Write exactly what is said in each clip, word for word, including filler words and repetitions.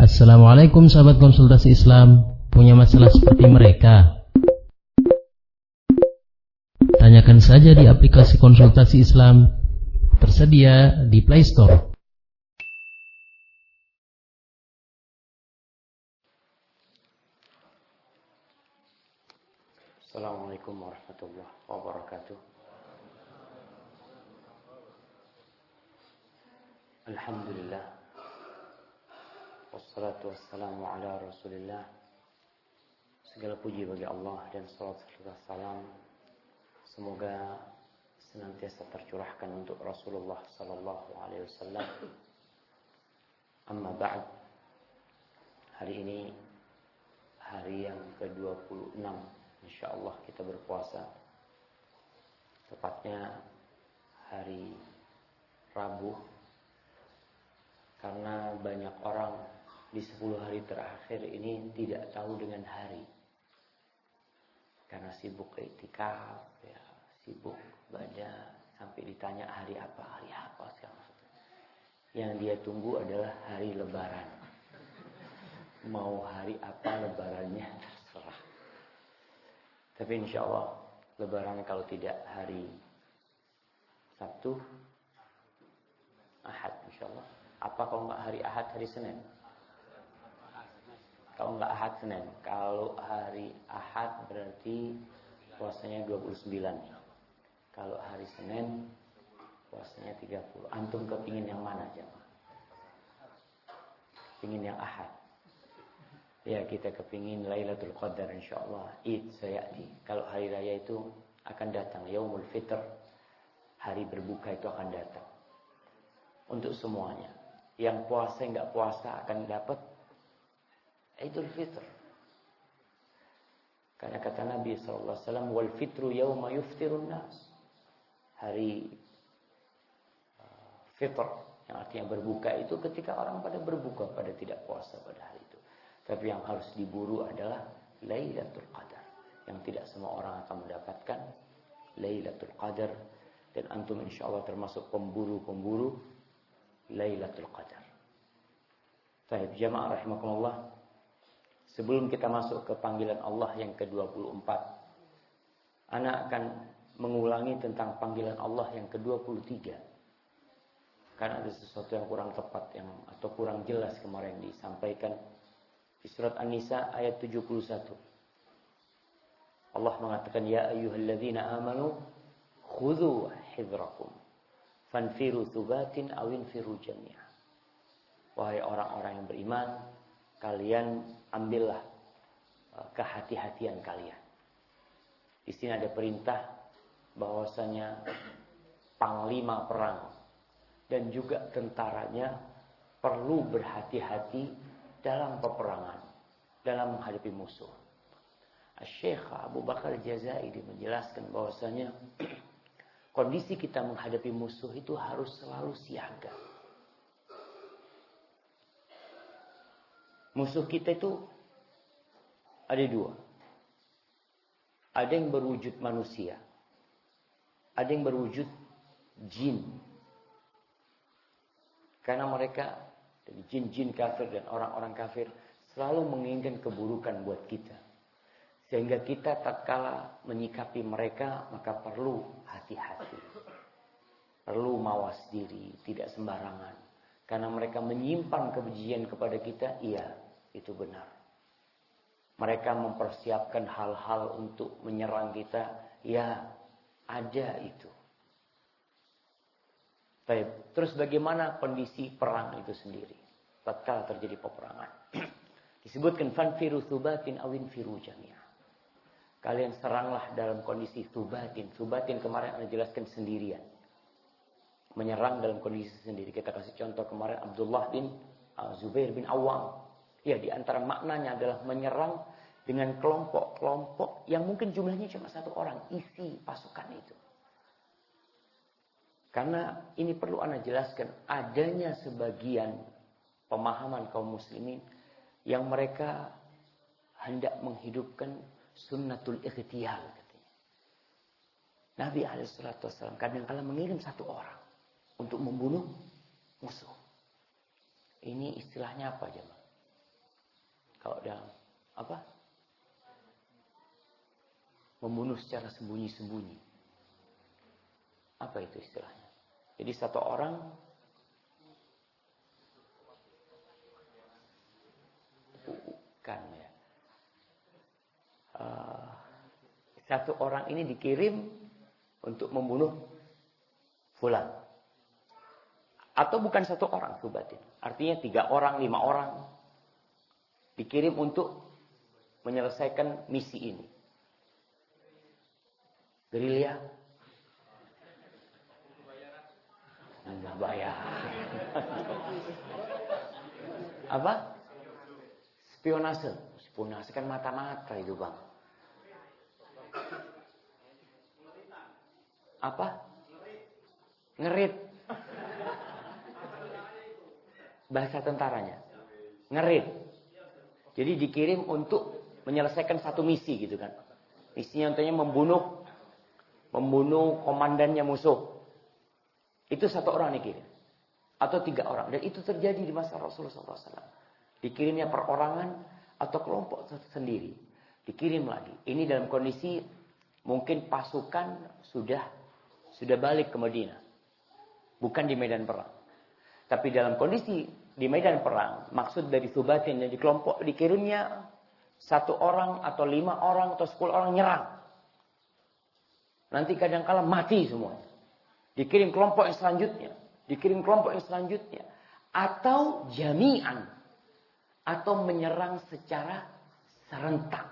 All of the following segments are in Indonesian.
Assalamualaikum sahabat konsultasi Islam. Punya masalah seperti mereka? Tanyakan saja di aplikasi konsultasi Islam, tersedia di Play Store. Assalamualaikum warahmatullahi wabarakatuh. Alhamdulillah, wassalatu wassalamu ala rasulillah. Segala puji bagi Allah dan salawat serta salam semoga senantiasa tercurahkan untuk Rasulullah sallallahu alaihi wasallam. Amma ba'd. Hari ini hari yang ke dua puluh enam, insyaallah kita berpuasa. Tepatnya hari Rabu. Karena banyak orang di sepuluh hari terakhir ini tidak tahu dengan hari. Karena sibuk iktikaf, ya, sibuk ibadah, sampai ditanya hari apa, hari apa sekarang. Yang dia tunggu adalah hari Lebaran. Mau hari apa Lebarannya terserah. Tapi insya Allah Lebaran kalau tidak hari Sabtu, Ahad insya Allah. Apa kalau nggak hari Ahad, hari Senin? Kalau nggak Ahad, Senin. Kalau hari Ahad berarti puasanya dua puluh sembilan. Kalau hari Senin puasanya tiga puluh. Antum kepingin yang mana jemaah? Kepingin yang Ahad? Ya, kita kepingin Lailatul Qadar insyaallah. Id sayati. Kalau hari raya itu akan datang, Yaumul Fitr, hari berbuka itu akan datang. Untuk semuanya. Yang puasa enggak puasa akan dapat Idul Fitr. Karena kata Nabi sallallahu alaihi wasallam, wal fitru yauma yuftirun nas. Hari uh, fitr yang artinya berbuka itu ketika orang pada berbuka, pada tidak puasa pada hari itu. Tapi yang harus diburu adalah Lailatul Qadar, yang tidak semua orang akan mendapatkan Lailatul Qadar. Dan antum insyaallah termasuk pemburu-pemburu Lailatul Qadar. Baik, jamaah rahimakumullah. Sebelum kita masuk ke panggilan Allah yang ke dua puluh empat, ana akan mengulangi tentang panggilan Allah yang ke dua puluh tiga. Karena ada sesuatu yang kurang tepat yang atau kurang jelas kemarin disampaikan di surat An-Nisa ayat tujuh puluh satu. Allah mengatakan, ya ayyuhalladzina amanu khudhu hidrakum fanfiru thubatin awinfiru jami'ah. Wahai orang-orang yang beriman, kalian ambillah kehati-hatian kalian. Di sini ada perintah bahwasanya panglima perang dan juga tentaranya perlu berhati-hati dalam peperangan, dalam menghadapi musuh. Syekh Abu Bakar Jazairi menjelaskan bahwasanya kondisi kita menghadapi musuh itu harus selalu siaga. Musuh kita itu ada dua. Ada yang berwujud manusia. Ada yang berwujud jin. Karena mereka, jin-jin kafir dan orang-orang kafir, selalu menginginkan keburukan buat kita. Sehingga kita tatkala menyikapi mereka, maka perlu hati-hati. Perlu mawas diri, tidak sembarangan. Karena mereka menyimpan kebencian kepada kita, iya, itu benar. Mereka mempersiapkan hal-hal untuk menyerang kita, ya, ada itu. Baik, terus bagaimana kondisi perang itu sendiri? Tatkala terjadi peperangan. Disebutkan fanfiru thubatin awin firu jami'ah. Kalian seranglah dalam kondisi thubatin. Thubatin kemarin Anda jelaskan sendirian. Menyerang dalam kondisi sendiri. Kita kasih contoh kemarin Abdullah bin uh, Zubair bin Awam. Ya, di antara maknanya adalah menyerang dengan kelompok-kelompok yang mungkin jumlahnya cuma satu orang. Isi pasukan itu. Karena ini perlu Anda jelaskan. Adanya sebagian pemahaman kaum muslimin yang mereka hendak menghidupkan sunnatul ikhtiyal katanya. Nabi alaihi salatu wasallam kadang-kala mengirim satu orang untuk membunuh musuh. Ini istilahnya apa jemaah? Kalau dalam apa? Membunuh secara sembunyi-sembunyi. Apa itu istilahnya? Jadi satu orang bukan ya. Uh, satu orang ini dikirim untuk membunuh fulan. Atau bukan satu orang, subatin. Artinya tiga orang, lima orang dikirim untuk menyelesaikan misi ini. Gerilya? Enggak bayar. Apa? Spionase. Spionase kan mata-mata itu, Bang. Apa? Ngerit. Bahasa tentaranya. Ngerit. Jadi dikirim untuk menyelesaikan satu misi gitu kan. Misinya untuknya membunuh membunuh komandannya musuh. Itu satu orang dikirim. Atau tiga orang. Dan itu terjadi di masa Rasulullah shallallahu alaihi wasallam. Dikirimnya perorangan atau kelompok sendiri. Dikirim lagi. Ini dalam kondisi mungkin pasukan sudah sudah balik ke Madinah. Bukan di medan perang. Tapi dalam kondisi di medan perang, maksud dari subatin yang di kelompok dikirimnya satu orang atau lima orang atau sepuluh orang nyerang. Nanti kadang-kala mati semuanya. Dikirim kelompok yang selanjutnya. Dikirim kelompok yang selanjutnya. Atau jami'an. Atau menyerang secara serentak.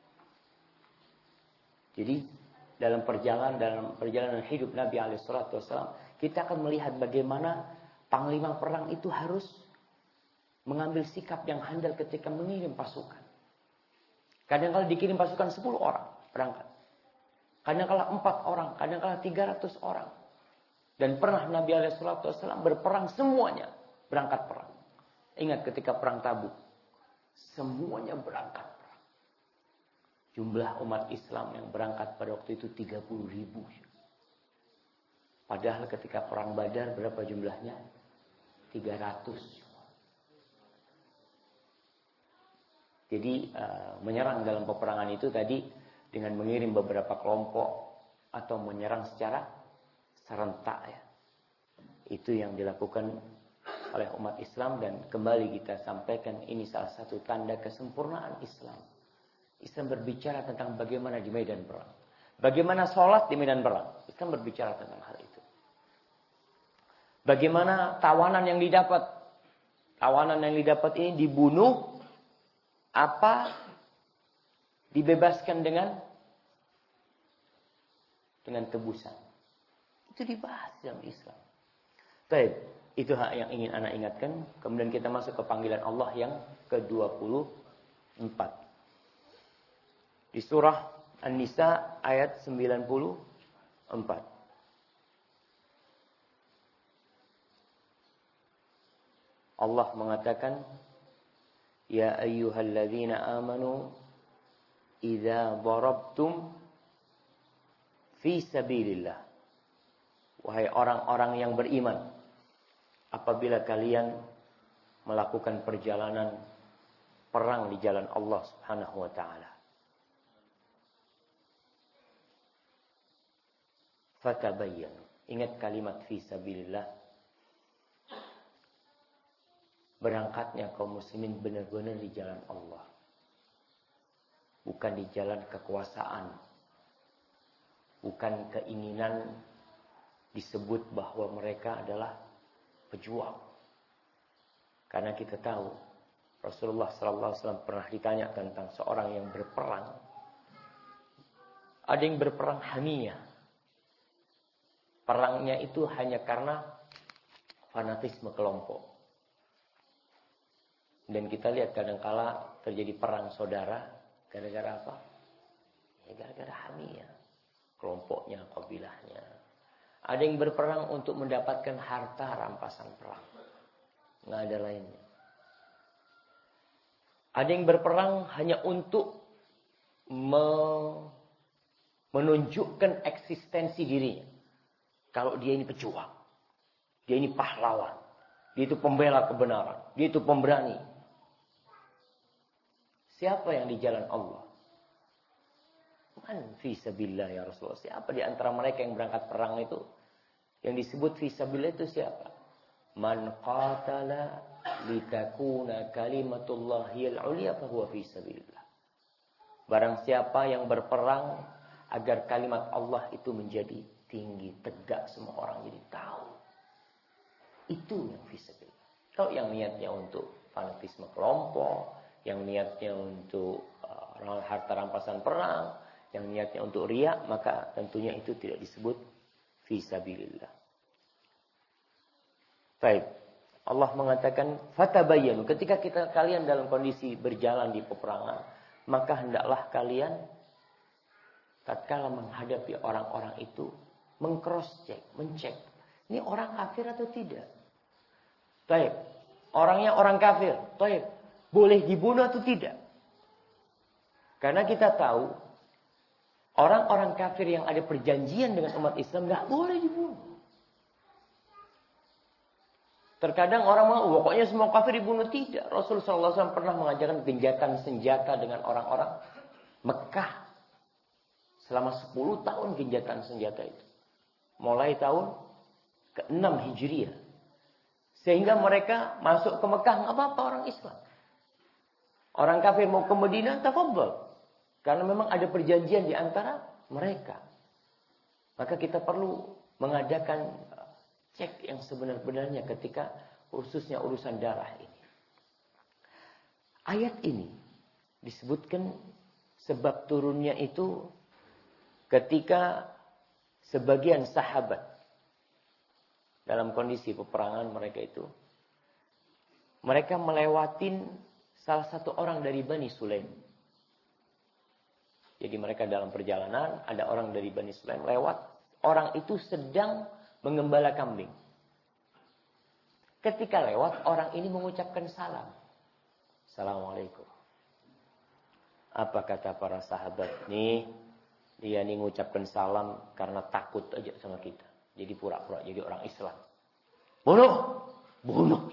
Jadi dalam perjalanan dalam perjalanan hidup Nabi alaihi salatu wasallam, kita akan melihat bagaimana panglima perang itu harus mengambil sikap yang handal ketika mengirim pasukan. Kadang-kala dikirim pasukan sepuluh orang berangkat. Kadang-kala empat orang, kadang-kala tiga ratus orang. Dan pernah Nabi alaihi salatu wasallam berperang semuanya berangkat perang. Ingat ketika perang Tabuk, semuanya berangkat perang. Jumlah umat Islam yang berangkat pada waktu itu tiga puluh ribu. Padahal ketika perang Badar berapa jumlahnya? tiga ratus. Jadi uh, menyerang dalam peperangan itu tadi dengan mengirim beberapa kelompok atau menyerang secara serentak ya. Itu yang dilakukan oleh umat Islam dan kembali kita sampaikan ini salah satu tanda kesempurnaan Islam. Islam berbicara tentang bagaimana di medan perang. Bagaimana sholat di medan perang. Islam berbicara tentang hal itu. Bagaimana tawanan yang didapat. Tawanan yang didapat ini dibunuh. Apa dibebaskan dengan dengan tebusan. Itu dibahas dalam Islam. Baik, itu hak yang ingin anak ingatkan. Kemudian kita masuk ke panggilan Allah yang ke dua puluh empat. Di surah An-Nisa ayat sembilan puluh empat. Allah mengatakan, Ya ayyuhalladzina amanu idza darabtum fi sabilillah. Wahai orang-orang yang beriman, apabila kalian melakukan perjalanan perang di jalan Allah Subhanahu wa taala. Fatabayyanu. Ingat kalimat fi sabilillah. Berangkatnya kaum muslimin benar-benar di jalan Allah. Bukan di jalan kekuasaan. Bukan keinginan disebut bahwa mereka adalah pejuang. Karena kita tahu Rasulullah sallallahu alaihi wasallam pernah ditanya tentang seorang yang berperang. Ada yang berperang hamiyah. Perangnya itu hanya karena fanatisme kelompok. Dan kita lihat kadang-kala terjadi perang saudara gara-gara apa? Ya gara-gara hamiyah. Kelompoknya, kabilahnya. Ada yang berperang untuk mendapatkan harta rampasan perang. Nggak ada lainnya. Ada yang berperang hanya untuk me- menunjukkan eksistensi dirinya. Kalau dia ini pejuang. Dia ini pahlawan. Dia itu pembela kebenaran. Dia itu pemberani. Siapa yang di jalan Allah? Man fi sabilillah ya Rasulullah. Siapa di antara mereka yang berangkat perang itu? Yang disebut fi sabilillah itu siapa? Man qatala litakuna kalimatullahil ulya fahuwa fi sabilillah. Barang siapa yang berperang agar kalimat Allah itu menjadi tinggi, tegak, semua orang jadi tahu. Itu yang fi sabilillah. Kalau yang niatnya untuk fanatisme kelompok, yang niatnya untuk uh, harta rampasan perang, yang niatnya untuk riya, maka tentunya itu tidak disebut fi sabilillah. Baik. Allah mengatakan fatabayyanu, ketika kita kalian dalam kondisi berjalan di peperangan, maka hendaklah kalian tatkala menghadapi orang-orang itu meng-cross check, mencek, ini orang kafir atau tidak? Baik. Orangnya orang kafir, baik. Boleh dibunuh atau tidak? Karena kita tahu orang-orang kafir yang ada perjanjian dengan umat Islam nggak boleh dibunuh. Terkadang orang mengatakan, pokoknya semua kafir dibunuh. Tidak. Rasulullah shallallahu alaihi wasallam pernah mengajarkan gencatan senjata dengan orang-orang Mekah. Selama sepuluh tahun gencatan senjata itu. Mulai tahun keenam Hijriah. Sehingga mereka masuk ke Mekah, nggak apa-apa orang Islam. Orang kafir mau ke Madinah, tafadhal. Karena memang ada perjanjian di antara mereka. Maka kita perlu mengadakan cek yang sebenar-benarnya ketika khususnya urusan darah ini. Ayat ini disebutkan sebab turunnya itu ketika sebagian sahabat dalam kondisi peperangan mereka itu, mereka melewatin salah satu orang dari Bani Sulaim. Jadi mereka dalam perjalanan, ada orang dari Bani Sulaim lewat, orang itu sedang mengembala kambing. Ketika lewat, orang ini mengucapkan salam. Assalamualaikum. Apa kata para sahabat? Nih, dia nih mengucapkan salam karena takut aja sama kita. Jadi pura-pura jadi orang Islam. Bunuh! Bunuh!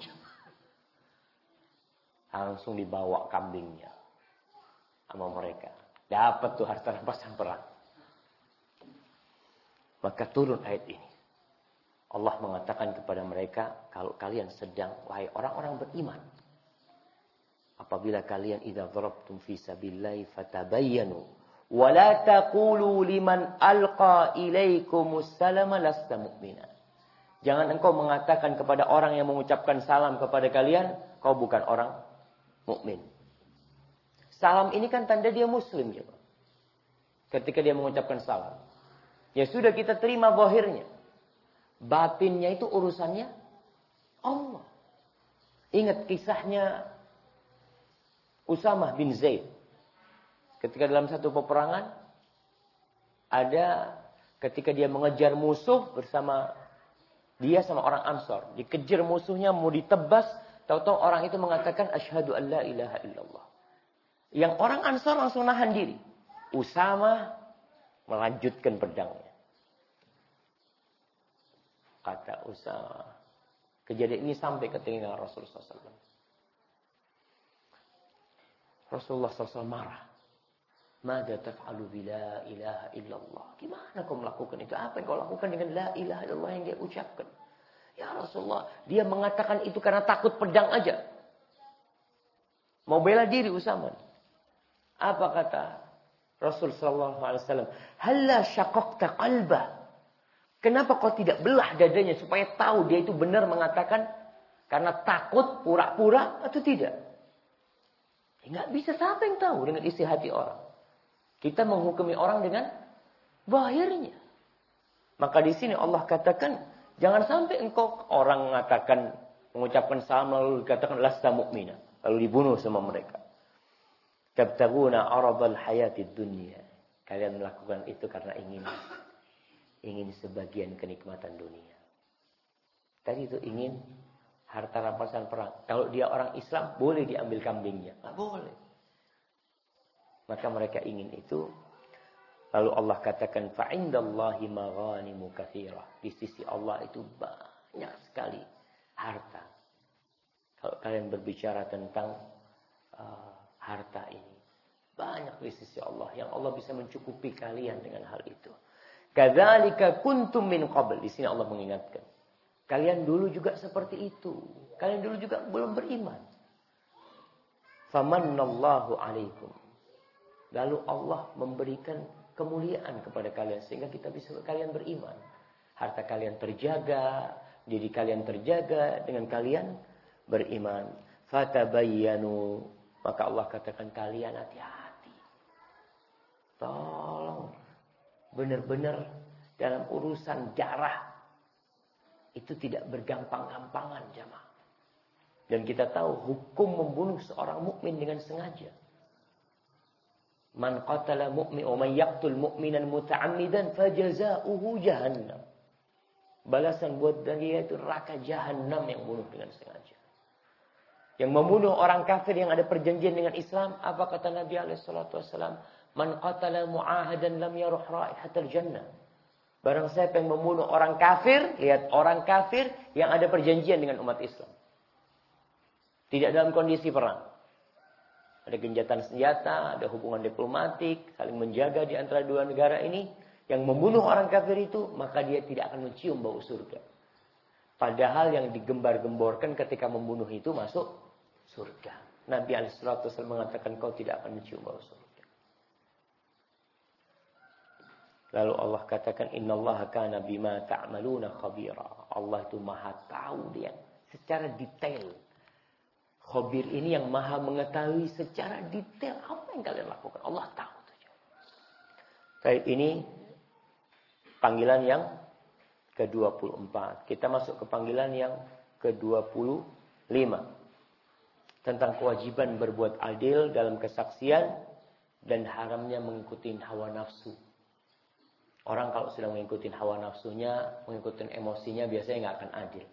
Langsung dibawa kambingnya sama mereka. Dapat tuh harta rampasan perang. Maka turun ayat ini. Allah mengatakan kepada mereka, kalau kalian sedang, wahai orang-orang beriman, apabila kalian idza darabtum fi sabilillahi fatabayyanu wa la taqulu liman alqa ilaikumus salama lasta mu'mina. Jangan engkau mengatakan kepada orang yang mengucapkan salam kepada kalian, kau bukan orang mukmin. Salam ini kan tanda dia muslim ya, Pak. Ketika dia mengucapkan salam. Ya sudah kita terima zahirnya. Batinnya itu urusannya Allah. Ingat kisahnya Usamah bin Zaid. Ketika dalam satu peperangan, ada ketika dia mengejar musuh bersama dia sama orang Ansor. Dikejar musuhnya mau ditebas, tahu-tahu orang itu mengatakan asyhadu an la ilaha illallah. Yang orang Ansor langsung nahan diri. Usamah melanjutkan pedangnya. Kata Usamah. Kejadian ini sampai ke telinga Rasulullah shallallahu alaihi wasallam. Rasulullah shallallahu alaihi wasallam marah. Mada taf'alu bi la ilaha illallah. Gimana kau melakukan itu? Apa yang kau lakukan dengan la ilaha illallah yang dia ucapkan? Ya Rasulullah, dia mengatakan itu karena takut pedang aja. Mau bela diri Usamah. Apa kata Rasul sallallahu alaihi wasallam? Halla syaqaqta qalbah. Kenapa kau tidak belah dadanya supaya tahu dia itu benar mengatakan karena takut pura-pura atau tidak? Enggak bisa, siapa yang tahu dengan isi hati orang. Kita menghukumi orang dengan zahirnya. Maka di sini Allah katakan, jangan sampai engkau orang mengatakan mengucapkan salam lalu dikatakan lasta mu'mina, lalu dibunuh sama mereka. Tabtaguna aradal hayatid dunya. Kalian melakukan itu karena ingin ingin sebagian kenikmatan dunia. Tadi itu ingin harta rampasan perang. Kalau dia orang Islam, boleh diambil kambingnya. Nggak boleh. Maka mereka ingin itu. Lalu Allah katakan, fa'indallahi maghanimu katsirah. Di sisi Allah itu banyak sekali harta. Kalau kalian berbicara tentang uh, harta ini, Banyak di sisi Allah yang Allah bisa mencukupi kalian dengan hal itu. Kadzalika kuntum min qabl. Di sini Allah mengingatkan. Kalian dulu juga seperti itu. Kalian dulu juga belum beriman. Famannallahu alaikum. Lalu Allah memberikan kemuliaan kepada kalian sehingga kita bisa kalian beriman. Harta kalian terjaga, diri kalian terjaga dengan kalian beriman. Fatabayyanu. Maka Allah katakan kalian hati-hati. Tolong benar-benar dalam urusan darah itu tidak bergampang-gampangan, jamaah. Dan kita tahu hukum membunuh seorang mukmin dengan sengaja. Man qatala mu'min wa man yaqtul mu'minan muta'ammidan fajaza'uhu jahannam. Balasan buat dia itu neraka jahannam yang bunuh dengan sengaja. Yang membunuh orang kafir yang ada perjanjian dengan Islam, apa kata Nabi alaihi salatu wasallam? Man qatala mu'ahadan lam yaruh raihatal jannah. Barang siapa yang membunuh orang kafir, lihat orang kafir yang ada perjanjian dengan umat Islam. Tidak dalam kondisi perang. Ada gencatan senjata, ada hubungan diplomatik, saling menjaga di antara dua negara ini. Yang membunuh orang kafir itu, maka dia tidak akan mencium bau surga. Padahal yang digembar-gemborkan ketika membunuh itu masuk surga. Nabi alaihi salatu wasallam mengatakan kau tidak akan mencium bau surga. Lalu Allah katakan innallaha kana bima ta'maluna khabira. Allah itu maha tahu dia secara detail. Khabir ini yang maha mengetahui secara detail apa yang kalian lakukan. Allah tahu. Baik, ini panggilan yang ke dua puluh empat. Kita masuk ke panggilan yang ke dua puluh lima. Tentang kewajiban berbuat adil dalam kesaksian dan haramnya mengikuti hawa nafsu. Orang kalau sudah mengikuti hawa nafsunya, mengikuti emosinya, biasanya nggak akan adil.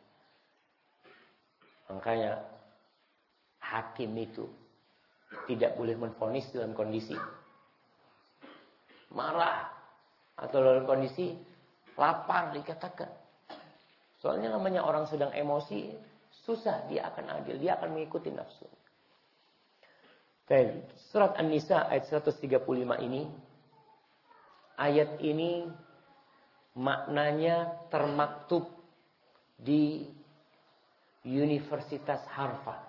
Makanya hakim itu tidak boleh menvonis dalam kondisi marah atau dalam kondisi lapar dikatakan. Soalnya namanya orang sedang emosi, susah dia akan adil, dia akan mengikuti nafsu. Baik, surat An-Nisa ayat seratus tiga puluh lima ini, ayat ini maknanya termaktub di Universitas Harvard.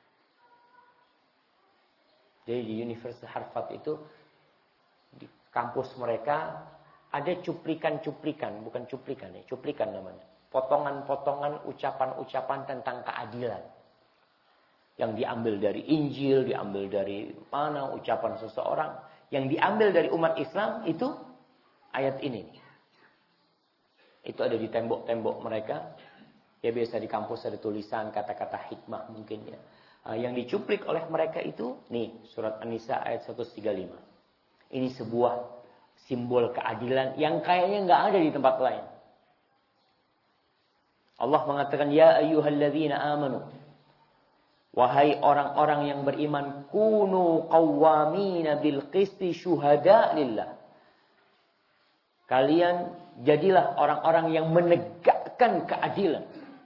Jadi di Universitas Harvard itu di kampus mereka ada cuplikan-cuplikan, bukan cuplikan ya, cuplikan namanya. Potongan-potongan ucapan-ucapan tentang keadilan. Yang diambil dari Injil, diambil dari mana ucapan seseorang, yang diambil dari umat Islam itu ayat ini. Itu ada di tembok-tembok mereka. Ya biasa di kampus ada tulisan kata-kata hikmah mungkin ya. Yang dicuplik oleh mereka itu, nih surat An-Nisa ayat seratus tiga puluh lima. Ini sebuah simbol keadilan yang kayaknya nggak ada di tempat lain. Allah mengatakan, ya ayyuhalladzina amanu. Wahai orang-orang yang beriman, kunu qawwamina bil qisti syuhada lillah. Kalian jadilah orang-orang yang menegakkan keadilan.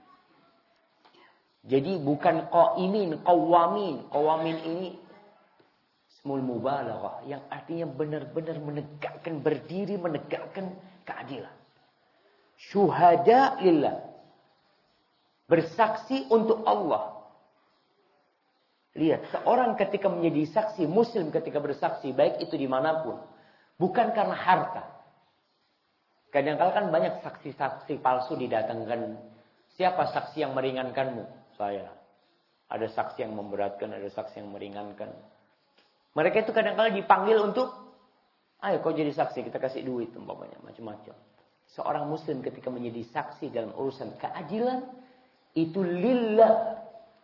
Jadi bukan qaimin, qawwamin. Qawwamin ini ismul mubalaghah yang artinya benar-benar menegakkan, berdiri menegakkan keadilan. Syuhada lillah. Bersaksi untuk Allah. Lihat, seorang ketika menjadi saksi, muslim ketika bersaksi, baik itu dimanapun, bukan karena harta. Kadang-kadang kan banyak saksi-saksi palsu didatangkan. Siapa saksi yang meringankanmu? Saya. Ada saksi yang memberatkan, ada saksi yang meringankan. Mereka itu kadang-kadang dipanggil untuk, ayo kau jadi saksi, kita kasih duit, umpamanya, macam-macam. Seorang muslim ketika menjadi saksi dalam urusan keadilan, itu lillah.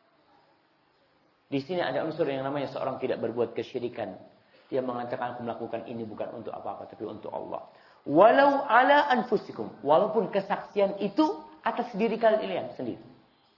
Di sini ada unsur yang namanya seorang tidak berbuat kesyirikan. Dia mengatakan aku melakukan ini bukan untuk apa-apa, tapi untuk Allah. Walau ala anfusikum. Walaupun kesaksian itu atas diri kalian sendiri.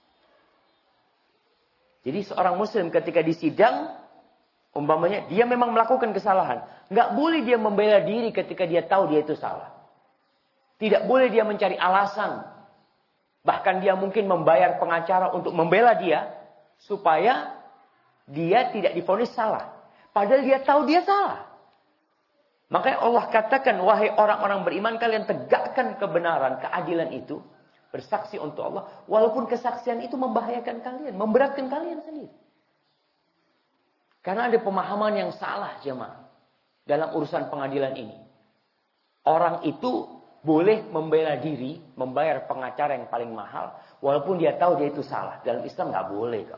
Jadi seorang muslim ketika disidang, umpamanya dia memang melakukan kesalahan. Nggak boleh dia membela diri ketika dia tahu dia itu salah. Tidak boleh dia mencari alasan. Bahkan dia mungkin membayar pengacara untuk membela dia. Supaya dia tidak divonis salah. Padahal dia tahu dia salah. Makanya Allah katakan, wahai orang-orang beriman, kalian tegakkan kebenaran, keadilan itu. Bersaksi untuk Allah. Walaupun kesaksian itu membahayakan kalian. Memberatkan kalian sendiri. Karena ada pemahaman yang salah jemaah. Dalam urusan pengadilan ini. Orang itu boleh membela diri. Membayar pengacara yang paling mahal. Walaupun dia tahu dia itu salah. Dalam Islam nggak boleh kok.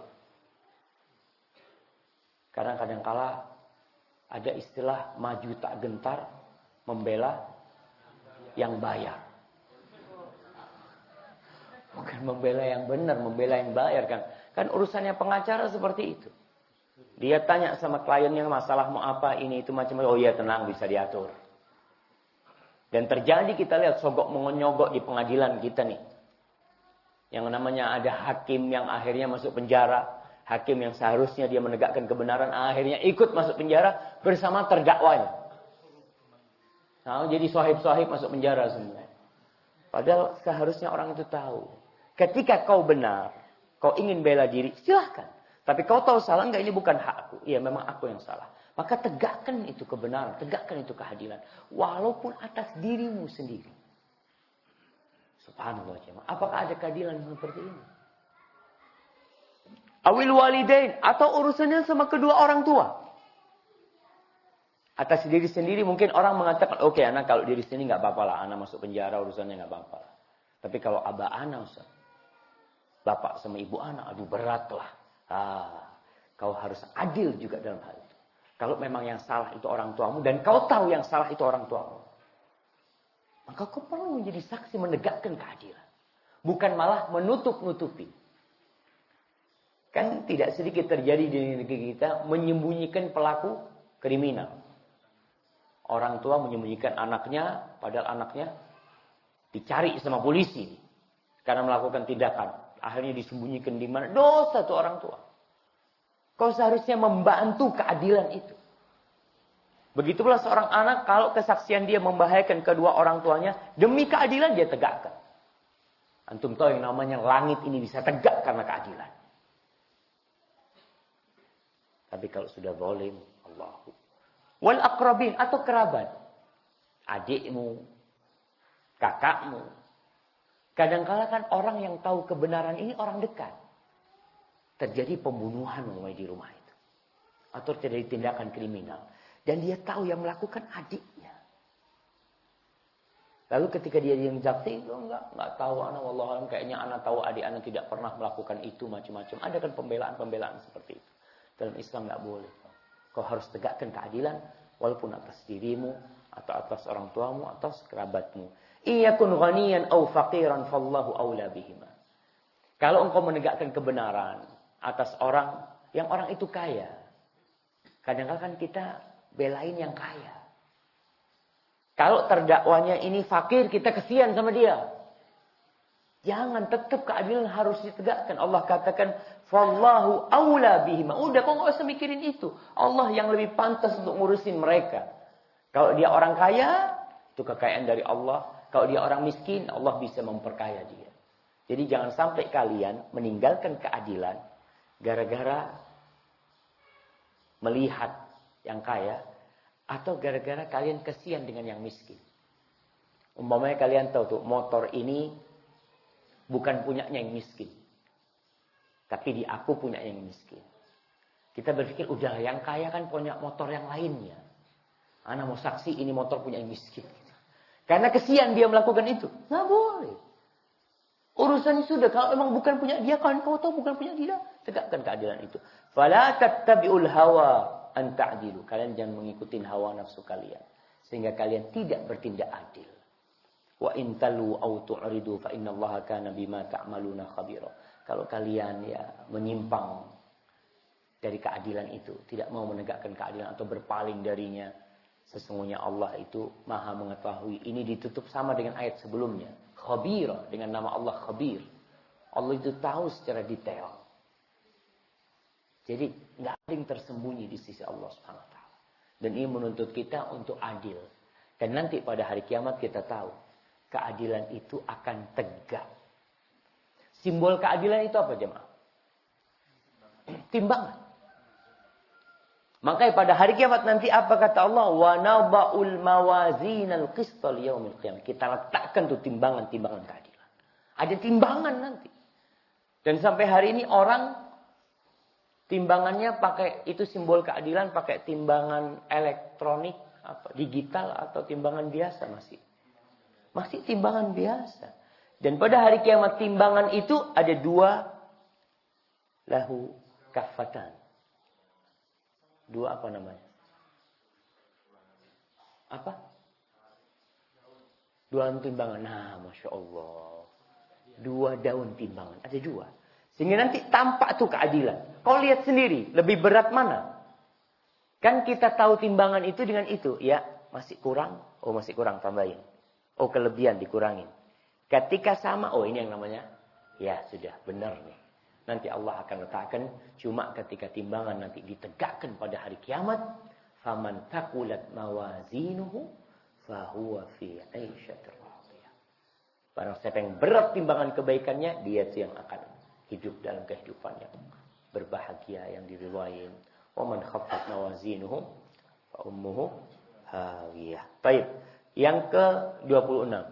Karena kadang-kala ada istilah maju tak gentar. Membela yang bayar. Bukan membela yang benar, membela yang bayar kan. Kan urusannya pengacara seperti itu. Dia tanya sama kliennya masalahmu apa, ini itu macam-macam. Oh iya tenang, bisa diatur. Dan terjadi kita lihat sogok mengonyogok di pengadilan kita nih. Yang namanya ada hakim yang akhirnya masuk penjara. Hakim yang seharusnya dia menegakkan kebenaran akhirnya ikut masuk penjara bersama terdakwanya. Nah, jadi sohib-sohib masuk penjara semua. Padahal seharusnya orang itu tahu. Ketika kau benar, kau ingin bela diri, silahkan. Tapi kau tahu salah, enggak, ini bukan hakku. Iya, memang aku yang salah. Maka tegakkan itu kebenaran, tegakkan itu keadilan. Walaupun atas dirimu sendiri. Subhanallah jemaah. Apakah ada keadilan seperti ini? Awil walidain, atau urusannya sama kedua orang tua. Atas diri sendiri mungkin orang mengatakan, oke okay, anak kalau diri sendiri nggak apa-apa lah, anak masuk penjara urusannya nggak apa-apa. Tapi kalau abah anak, Ustaz, bapak sama ibu anak, aduh berat lah. Ah, kau harus adil juga dalam hal itu. Kalau memang yang salah itu orang tuamu dan kau tahu yang salah itu orang tuamu, maka kau perlu menjadi saksi menegakkan keadilan, bukan malah menutup-nutupi. Kan tidak sedikit terjadi di negeri kita menyembunyikan pelaku kriminal. Orang tua menyembunyikan anaknya, padahal anaknya dicari sama polisi karena melakukan tindakan. Akhirnya disembunyikan di mana? Dosa tuh orang tua. Kau seharusnya membantu keadilan itu. Begitu pula seorang anak kalau kesaksian dia membahayakan kedua orang tuanya, demi keadilan dia tegakkan. Antum tahu yang namanya langit ini bisa tegak karena keadilan. Tapi kalau sudah zalim, Allahu. Wal aqrabin atau kerabat. Adikmu, kakakmu. Kadang-kala kan orang yang tahu kebenaran ini orang dekat. Terjadi pembunuhan mulai di rumah itu. Atau terjadi tindakan kriminal. Dan dia tahu yang melakukan adiknya. Lalu ketika dia yang saksi, oh enggak, enggak tahu anak, wallahualam kayaknya anak tahu adik anak tidak pernah melakukan itu macam-macam. Ada kan pembelaan-pembelaan seperti itu. Dalam Islam enggak boleh. Kau harus tegakkan keadilan walaupun atas dirimu atau atas orang tuamu atau kerabatmu. Iyakun ghaniyan aw faqiran fallahu aula bihima. Kalau engkau menegakkan kebenaran atas orang yang orang itu kaya. Kadang-kadang kita belain yang kaya. Kalau terdakwanya ini fakir, kita kesian sama dia. Jangan, tetap keadilan harus ditegakkan. Allah katakan fallahu aula bihima. Udah, kok enggak usah mikirin itu. Allah yang lebih pantas untuk ngurusin mereka. Kalau dia orang kaya, itu kekayaan dari Allah. Kalau dia orang miskin, Allah bisa memperkaya dia. Jadi jangan sampai kalian meninggalkan keadilan gara-gara melihat yang kaya atau gara-gara kalian kesian dengan yang miskin. Umpamanya kalian tahu tuh motor ini bukan punyanya yang miskin. Tapi di aku punya yang miskin. Kita berpikir udah yang kaya kan punya motor yang lainnya. Ana mau saksi ini motor punya yang miskin. Karena kesian dia melakukan itu. Nggak boleh. Urusannya sudah. Kalau memang bukan punya dia, kan kau tahu bukan punya dia. Tegakkan keadilan itu. Fala tattabi'ul hawa an ta'dilu. Kalian jangan mengikuti hawa nafsu kalian. Sehingga kalian tidak bertindak adil. Wa in talu aw tu'ridu fa innallaha kana bima ta'maluna khabira. Kalau kalian ya menyimpang dari keadilan itu, tidak mau menegakkan keadilan atau berpaling darinya, sesungguhnya Allah itu maha mengetahui. Ini ditutup sama dengan ayat sebelumnya. Khabir, dengan nama Allah Khabir. Allah itu tahu secara detail. Jadi nggak ada yang tersembunyi di sisi Allah Subhanahu Wa Taala. Dan ini menuntut kita untuk adil. Dan nanti pada hari kiamat kita tahu keadilan itu akan tegak. Simbol keadilan itu apa jemaah? Timbangan. Makanya pada hari kiamat nanti apa kata Allah? Wa naba'ul mawazinal qista liyaumil qiyamah. Kita letakkan tuh timbangan-timbangan keadilan. Ada timbangan nanti. Dan sampai hari ini orang timbangannya pakai itu simbol keadilan pakai timbangan elektronik apa digital atau timbangan biasa masih. Masih timbangan biasa. Dan pada hari kiamat timbangan itu ada dua lahu kaffatan. Dua apa namanya? Apa? Dua timbangan. Nah, Masya Allah. Dua daun timbangan. Ada dua. Sehingga nanti tampak tuh keadilan. Kau lihat sendiri. Lebih berat mana? Kan kita tahu timbangan itu dengan itu. Ya, masih kurang. Oh, masih kurang. Tambahin. Oh, kelebihan dikurangin. Ketika sama. Oh, ini yang namanya. Ya, sudah. Benar nih. Nanti Allah akan letakkan cuma ketika timbangan nanti ditegakkan pada hari kiamat, faman taqulat mawazinuhu fahuwa fi 'aisyatir radiyah. Barang siapa yang berat timbangan kebaikannya, dia itu yang akan hidup dalam kehidupan yang berbahagia yang diridhai. Wa man khaffat mawazinuhu fa ummuhu hawiyah. Baik. Yang ke dua puluh enam.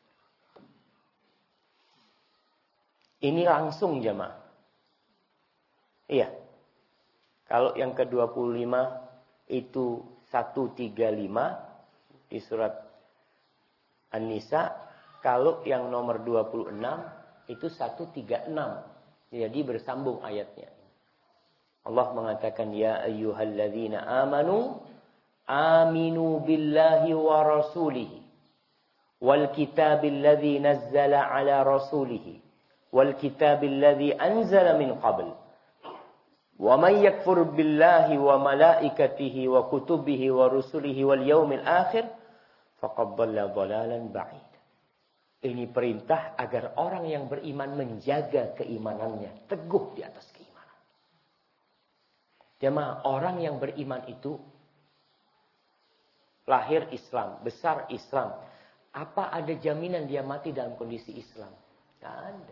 Ini langsung jemaah. Iya. Kalau yang ke dua puluh lima itu seratus tiga puluh lima di surat An-Nisa. Kalau yang nomor dua puluh enam itu seratus tiga puluh enam. Jadi bersambung ayatnya. Allah mengatakan ya ayyuhalladzina amanu aminu billahi wa rasulihi wal kitabil ladzi nazzala ala rasulihi wal kitabil ladzi anzala min qabl. Wa may yakfur billahi wa malaikatihi wa kutubihi wa rusulihi wal yaumil akhir faqad dhalla dhalalan ba'id. Ini perintah agar orang yang beriman menjaga keimanannya, teguh di atas keimanan. Jemaah, orang yang beriman itu lahir Islam, besar Islam. Apa ada jaminan dia mati dalam kondisi Islam? Tidak ada.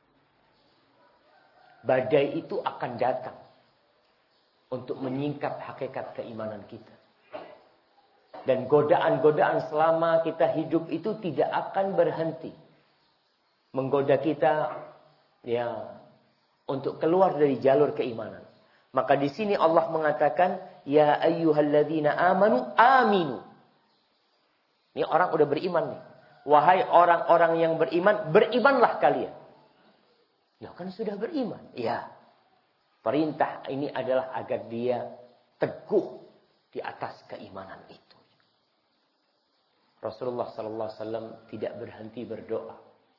Badai itu akan datang untuk menyingkap hakikat keimanan kita. Dan godaan-godaan selama kita hidup itu tidak akan berhenti. Menggoda kita ya untuk keluar dari jalur keimanan. Maka di sini Allah mengatakan ya ayyuhalladzina amanu aminu. Ini orang udah beriman nih. Wahai orang-orang yang beriman, berimanlah kalian. Ya kan sudah beriman. Ya. Perintah ini adalah agar dia teguh di atas keimanan itu. Rasulullah sallallahu alaihi wasallam tidak berhenti berdoa.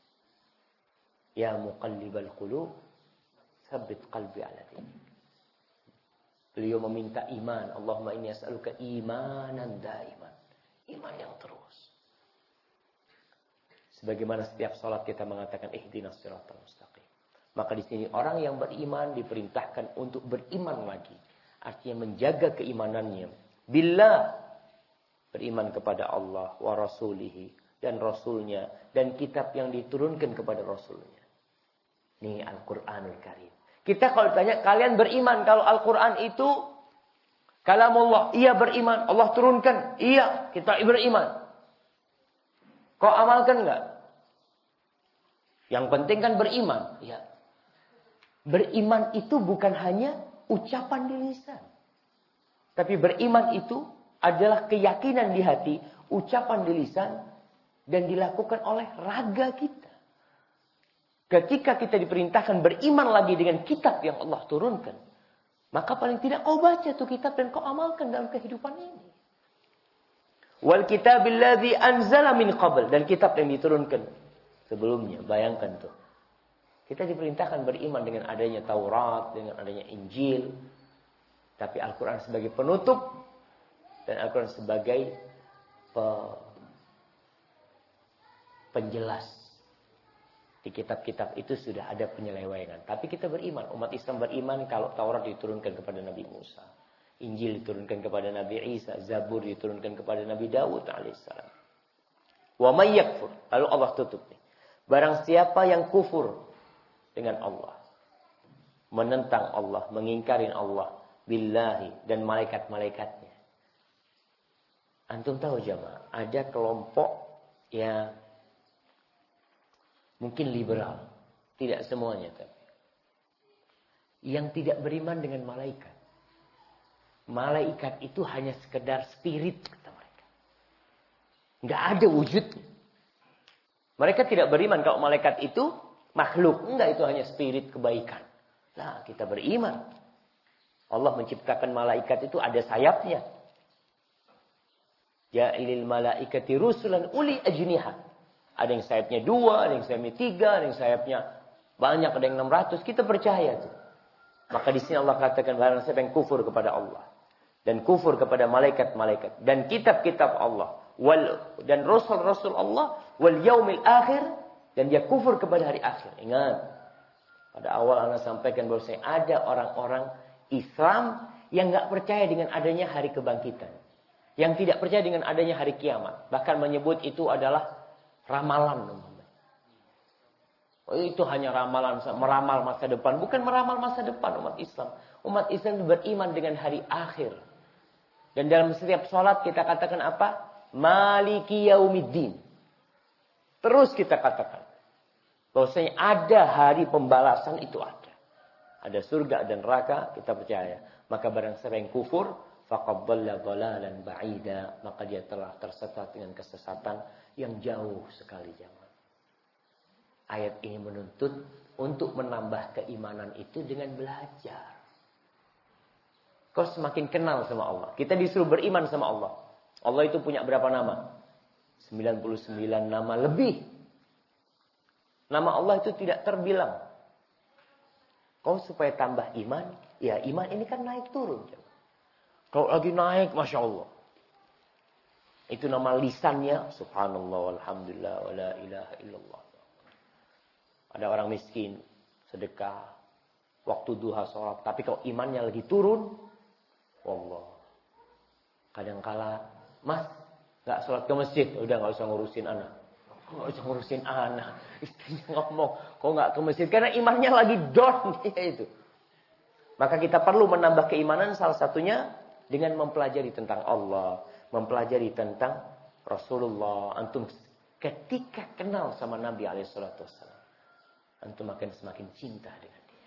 Ya muqallibal qulub, tsabbit qalbi ala dinik. Beliau meminta iman. Allahumma inni as'aluka imanan daiman. Iman yang terus. Sebagaimana setiap salat kita mengatakan ihdinas siratal mustaqim. Maka di sini orang yang beriman diperintahkan untuk beriman lagi. Artinya menjaga keimanannya. Billah. Beriman kepada Allah wa rasulihi. Dan Rasulnya. Dan kitab yang diturunkan kepada Rasulnya. Ini Al-Quranul Karim. Kita kalau tanya, kalian beriman kalau Al-Quran itu kalamullah? Iya beriman. Allah turunkan. Iya, kita beriman. Kau amalkan enggak? Yang penting kan beriman. Iya. Beriman itu bukan hanya ucapan di lisan. Tapi beriman itu adalah keyakinan di hati, ucapan di lisan, dan dilakukan oleh raga kita. Ketika kita diperintahkan beriman lagi dengan kitab yang Allah turunkan, maka paling tidak kau baca tuh kitab dan kau amalkan dalam kehidupan ini. Wal kitabil ladzi anzala min qabl, dan kitab yang diturunkan sebelumnya. Bayangkan tuh. Kita diperintahkan beriman dengan adanya Taurat, dengan adanya Injil. Tapi Al-Quran sebagai penutup. Dan Al-Quran sebagai penjelas. Di kitab-kitab itu sudah ada penyelewengan. Tapi kita beriman. Umat Islam beriman kalau Taurat diturunkan kepada Nabi Musa. Injil diturunkan kepada Nabi Isa. Zabur diturunkan kepada Nabi Dawud alaihissalam. Wa may yakfur. Lalu Allah tutup nih. Barang siapa yang kufur dengan Allah, menentang Allah, mengingkari Allah, billahi dan malaikat-malaikatnya. Antum tahu jemaah, ada kelompok yang mungkin liberal, tidak semuanya tapi yang tidak beriman dengan malaikat. Malaikat itu hanya sekedar spirit kata mereka. Enggak ada wujudnya. Mereka tidak beriman kalau malaikat itu makhluk, enggak, itu hanya spirit kebaikan. Nah, kita beriman. Allah menciptakan malaikat itu ada sayapnya. Ja'ilil malaikati rusulan uli ajniha. Ada yang sayapnya dua, ada yang sayapnya tiga, ada yang sayapnya banyak, ada yang enam ratus. Kita percaya tuh. Maka di sini Allah katakan barang siapa yang kufur kepada Allah dan kufur kepada malaikat-malaikat dan kitab-kitab Allah wal dan rasul-rasul Allah wal yaumil akhir, dan dia kufur kepada hari akhir. Ingat, pada awal Anda sampaikan bahwa saya ada orang-orang Islam yang enggak percaya dengan adanya hari kebangkitan, yang tidak percaya dengan adanya hari kiamat, bahkan menyebut itu adalah ramalan. Oh, itu hanya ramalan, meramal masa depan. Bukan meramal masa depan umat Islam. Umat Islam beriman dengan hari akhir. Dan dalam setiap sholat kita katakan apa? Maliki yaumiddin. Terus kita katakan bahwasanya ada hari pembalasan, itu ada. Ada surga dan neraka, kita percaya. Maka barang siapa yang kufur, faqad dhalla dhalalan ba'ida, maka dia telah tersesat dengan kesesatan yang jauh sekali jemaah. Ayat ini menuntut untuk menambah keimanan itu dengan belajar. Kau semakin kenal sama Allah. Kita disuruh beriman sama Allah. Allah itu punya berapa nama? sembilan puluh sembilan nama lebih. Nama Allah itu tidak terbilang. Kau supaya tambah iman, ya iman ini kan naik turun. Kalau lagi naik, Masya Allah. Itu nama lisannya, subhanallah, alhamdulillah, wa la ilaha illallah. Ada orang miskin, sedekah, waktu duha sholat. Tapi kalau imannya lagi turun, wallah. Kadangkala, mas, gak sholat ke masjid. Udah gak usah ngurusin anak. Gak usah ngurusin anak. Istrinya ngomong, kok gak ke masjid? Karena imannya lagi down. Itu. Maka kita perlu menambah keimanan, salah satunya dengan mempelajari tentang Allah. Mempelajari tentang Rasulullah. Antum ketika kenal sama Nabi alaihi salatu wassalam, antum akan semakin cinta dengan dia.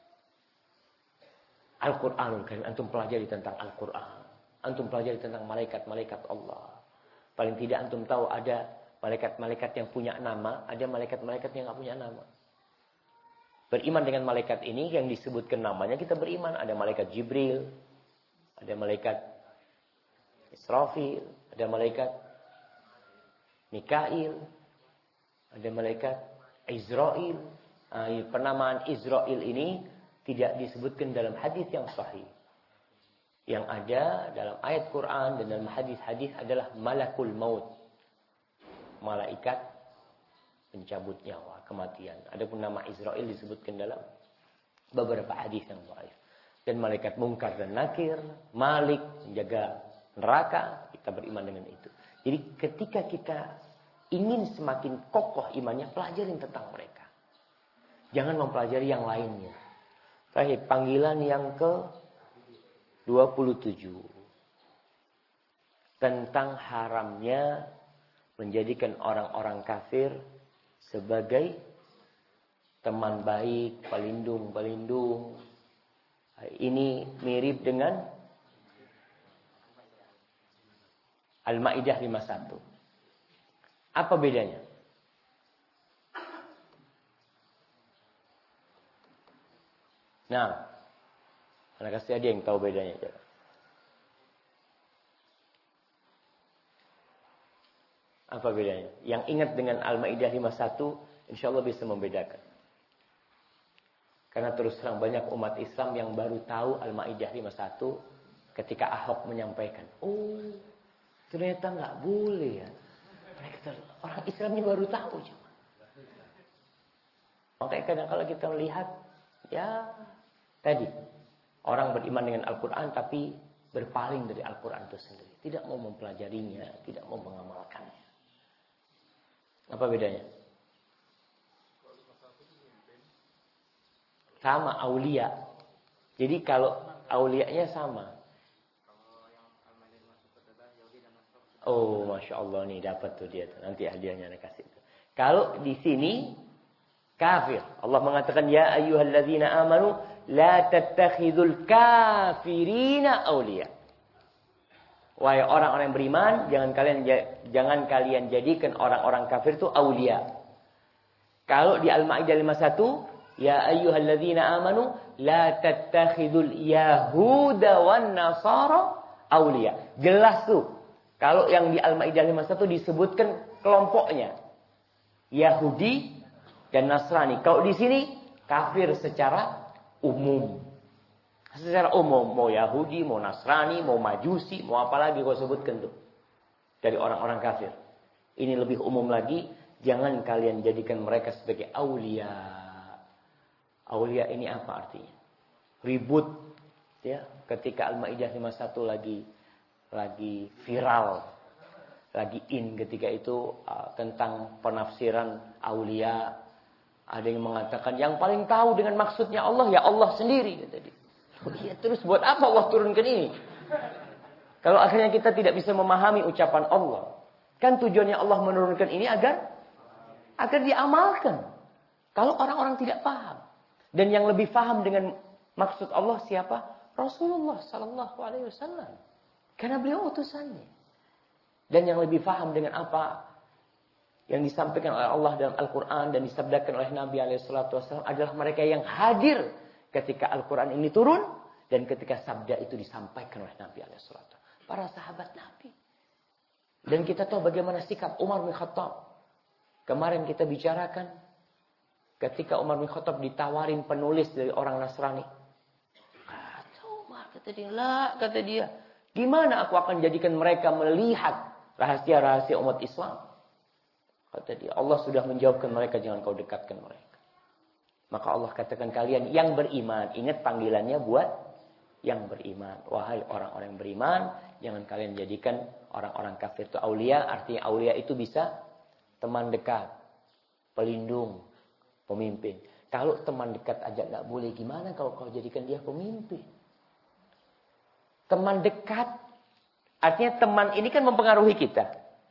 Al-Quranul Karim, antum pelajari tentang Al-Quran. Antum pelajari tentang malaikat-malaikat Allah. Paling tidak antum tahu ada malaikat-malaikat yang punya nama, ada malaikat-malaikat yang tidak punya nama. Beriman dengan malaikat ini yang disebutkan namanya, kita beriman. Ada malaikat Jibril, ada malaikat Israfil, ada malaikat Mikail, ada malaikat Israel. Nah, penamaan Israel ini tidak disebutkan dalam hadis yang sahih. Yang ada dalam ayat Quran dan dalam hadis-hadis adalah malakul maut. Malaikat pencabut nyawa, kematian. Adapun nama Israel disebutkan dalam beberapa hadis yang sahih. Dan malaikat Munkar dan Nakir, Malik, menjaga neraka, kita beriman dengan itu. Jadi ketika kita ingin semakin kokoh imannya, pelajarin tentang mereka. Jangan mempelajari yang lainnya. Baik, panggilan yang ke dua puluh tujuh. Tentang haramnya menjadikan orang-orang kafir sebagai teman baik, pelindung-pelindung. Ini mirip dengan Al-Maidah lima puluh satu. Apa bedanya? Nah, anak kasih ada yang tahu bedanya. Apa bedanya? Yang ingat dengan Al-Maidah lima puluh satu, insya Allah bisa membedakan. Karena terus terang banyak umat Islam yang baru tahu Al-Maidah lima puluh satu ketika Ahok menyampaikan. Oh, ternyata nggak boleh ya. Orang Islamnya baru tahu. Makanya kadang kalau kita melihat, ya tadi orang beriman dengan Al-Quran tapi berpaling dari Al-Quran itu sendiri, tidak mau mempelajarinya, tidak mau mengamalkannya. Apa bedanya? Sama aulia. Jadi kalau Aulianya sama. Oh, Masya Allah nih dapat tuh dia. Nanti hadiahnya saya kasih. Kalau di sini kafir. Allah mengatakan ya ayyuhalladzina amanu la tattakhidul kafirina awliya. Wahai orang-orang yang beriman, jangan kalian jangan kalian jadikan orang-orang kafir itu aulia. Kalau di Al-Maidah lima puluh satu, ya ayyuhalladzina amanu la tattakhidul yahuda wan nasara aulia. Jelas tuh. Kalau yang di Al-Maidah lima puluh satu disebutkan kelompoknya Yahudi dan Nasrani. Kalau di sini kafir secara umum. Secara umum, mau Yahudi, mau Nasrani, mau Majusi, mau apa lagi kau sebutkan tuh. Dari orang-orang kafir. Ini lebih umum lagi, jangan kalian jadikan mereka sebagai aulia. Aulia ini apa artinya? Ribut ya, ketika Al-Maidah lima puluh satu lagi lagi viral, lagi in ketika itu uh, tentang penafsiran aulia. Ada yang mengatakan yang paling tahu dengan maksudnya Allah ya Allah sendiri kata dia. Oh iya, terus buat apa Allah turunkan ini? Kalau akhirnya kita tidak bisa memahami ucapan Allah, kan tujuannya Allah menurunkan ini agar agar diamalkan. Kalau orang-orang tidak paham, dan yang lebih paham dengan maksud Allah siapa? Rasulullah Sallallahu Alaihi Wasallam. Karena beliau utusannya. Dan yang lebih paham dengan apa yang disampaikan oleh Allah dalam Al-Quran dan disabdakan oleh Nabi alaihi salatu wasallam adalah mereka yang hadir ketika Al-Quran ini turun dan ketika sabda itu disampaikan oleh Nabi alaihi salatu wasallam. Para sahabat Nabi. Dan kita tahu bagaimana sikap Umar bin Khattab. Kemarin kita bicarakan ketika Umar bin Khattab ditawarin penulis dari orang Nasrani. Kata Umar, kata dia, lah, kata dia. Gimana aku akan jadikan mereka melihat rahasia-rahasia umat Islam? Kata dia, Allah sudah menjawabkan mereka, jangan kau dekatkan mereka. Maka Allah katakan kalian yang beriman. Ingat panggilannya buat yang beriman. Wahai orang-orang yang beriman, jangan kalian jadikan orang-orang kafir itu aulia. Artinya aulia itu bisa teman dekat, pelindung, pemimpin. Kalau teman dekat aja nggak boleh, gimana kalau kau jadikan dia pemimpin? Teman dekat, artinya teman ini kan mempengaruhi kita.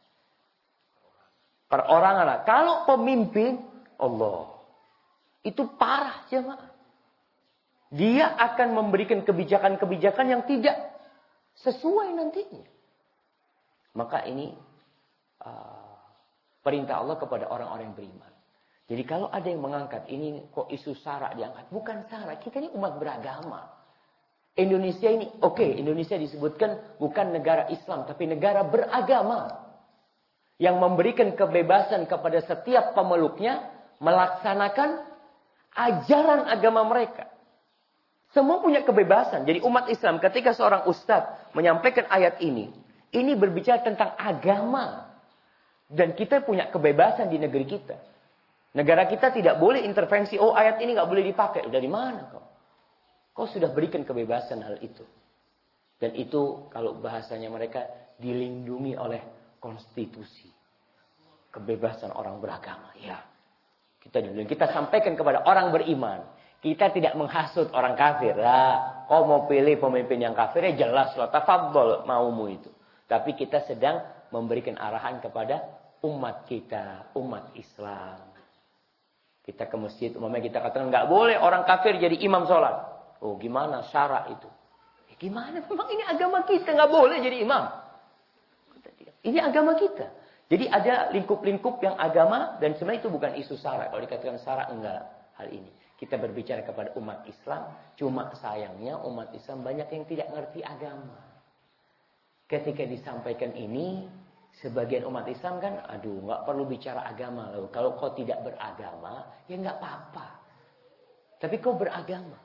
Perorangan. Kalau pemimpin, Allah, itu parah jemaah. Dia akan memberikan kebijakan-kebijakan yang tidak sesuai nantinya. Maka ini uh, perintah Allah kepada orang-orang yang beriman. Jadi kalau ada yang mengangkat, ini kok isu sara diangkat. Bukan sara, kita ini umat beragama. Indonesia ini, oke, okay, Indonesia disebutkan bukan negara Islam, tapi negara beragama. Yang memberikan kebebasan kepada setiap pemeluknya melaksanakan ajaran agama mereka. Semua punya kebebasan. Jadi umat Islam ketika seorang ustadz menyampaikan ayat ini, ini berbicara tentang agama. Dan kita punya kebebasan di negeri kita. Negara kita tidak boleh intervensi, oh ayat ini nggak boleh dipakai. Dari mana kau? Kau sudah berikan kebebasan hal itu. Dan itu kalau bahasanya mereka dilindungi oleh konstitusi. Kebebasan orang beragama. Ya. Kita dilindungi. Kita sampaikan kepada orang beriman. Kita tidak menghasut orang kafir. Lah, kau mau pilih pemimpin yang kafir ya jelas lah. Tafadhol maumu itu. Tapi kita sedang memberikan arahan kepada umat kita. Umat Islam. Kita ke masjid. Umumnya kita katakan nggak boleh orang kafir jadi imam sholat. Oh gimana syarak itu? Ya, gimana? Memang ini agama kita. Nggak boleh jadi imam. Ini agama kita. Jadi ada lingkup-lingkup yang agama. Dan sebenarnya itu bukan isu syarak. Kalau dikatakan syarak enggak hal ini. Kita berbicara kepada umat Islam. Cuma sayangnya umat Islam banyak yang tidak ngerti agama. Ketika disampaikan ini. Sebagian umat Islam kan. Aduh nggak perlu bicara agama. Loh. Kalau kau tidak beragama. Ya nggak apa-apa. Tapi kau beragama.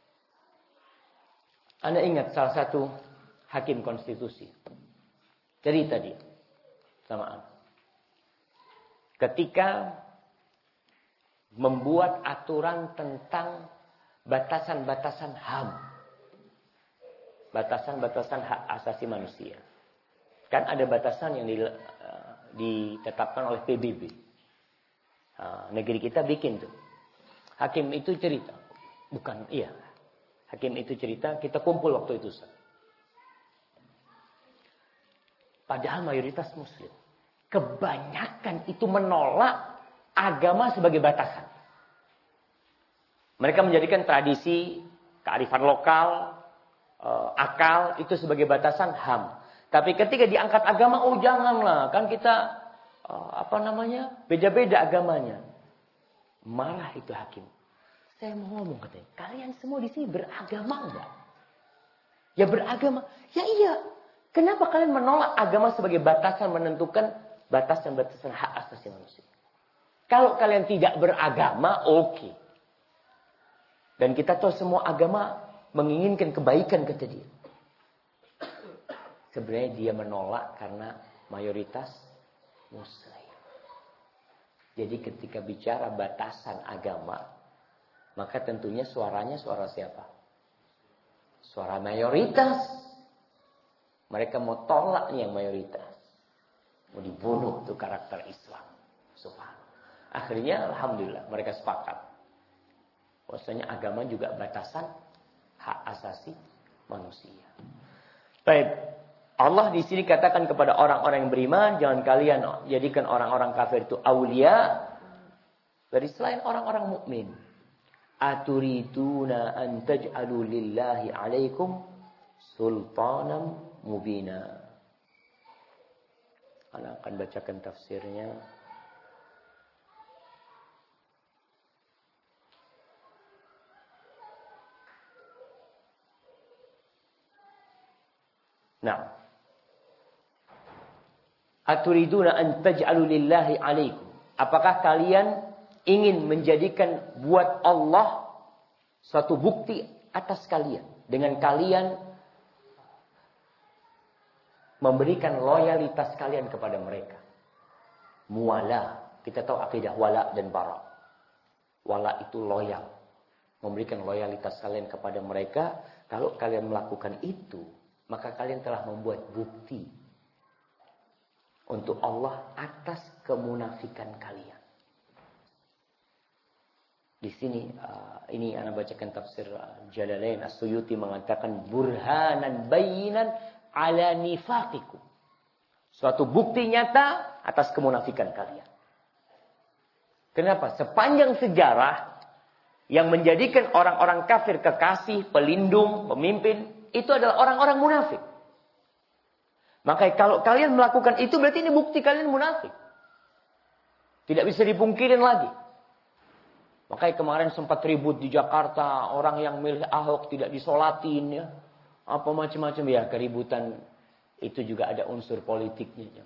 Anda ingat salah satu hakim konstitusi. Cerita dia. Samaan. Ketika membuat aturan tentang batasan-batasan H A M. Batasan-batasan hak asasi manusia. Kan ada batasan yang ditetapkan oleh P B B. Nah, negeri kita bikin tuh. Hakim itu cerita. Bukan, iya. Hakim itu cerita, kita kumpul waktu itu, Ustaz. Padahal mayoritas muslim. Kebanyakan itu menolak agama sebagai batasan. Mereka menjadikan tradisi, kearifan lokal, uh, akal itu sebagai batasan H A M. Tapi ketika diangkat agama, oh janganlah, kan kita uh, apa namanya beda-beda agamanya. Marah itu hakim. Saya mau ngomong katanya, kalian semua di sini beragama enggak? Ya beragama, ya iya. Kenapa kalian menolak agama sebagai batasan menentukan batasan-batasan hak asasi manusia? Kalau kalian tidak beragama, oke. Okay. Dan kita tahu semua agama menginginkan kebaikan kata dia. Sebenarnya dia menolak karena mayoritas muslim. Jadi ketika bicara batasan agama, maka tentunya suaranya suara siapa? Suara mayoritas. Mereka mau tolak yang mayoritas. Mau dibunuh tuh karakter Islam. Subhanallah. Akhirnya alhamdulillah mereka sepakat. Bahwasanya agama juga batasan hak asasi manusia. Baik. Allah di sini katakan kepada orang-orang yang beriman, jangan kalian jadikan orang-orang kafir itu aulia dari selain orang-orang mukmin. Aturiduna an taj'alu lillahi 'alaikum sultanan mubina. Ana akan bacakan tafsirnya. Nah. Aturiduna an taj'alu lillahi 'alaikum. Apakah kalian ingin menjadikan buat Allah suatu bukti atas kalian dengan kalian memberikan loyalitas kalian kepada mereka? Muwala, kita tahu akidah wala dan bara. Wala itu loyal, memberikan loyalitas kalian kepada mereka. Kalau kalian melakukan itu, maka kalian telah membuat bukti untuk Allah atas kemunafikan kalian. Di sini uh, ini ana bacakan tafsir uh, Jalalain As-Suyuti mengatakan burhanan bayinan ala nifaqikum. Suatu bukti nyata atas kemunafikan kalian. Kenapa? Sepanjang sejarah yang menjadikan orang-orang kafir kekasih, pelindung, pemimpin itu adalah orang-orang munafik. Maka kalau kalian melakukan itu berarti ini bukti kalian munafik. Tidak bisa dipungkirin lagi. Makanya kemarin sempat ribut di Jakarta, orang yang milih Ahok tidak disolatin ya. Apa macam-macam ya, keributan itu juga ada unsur politiknya.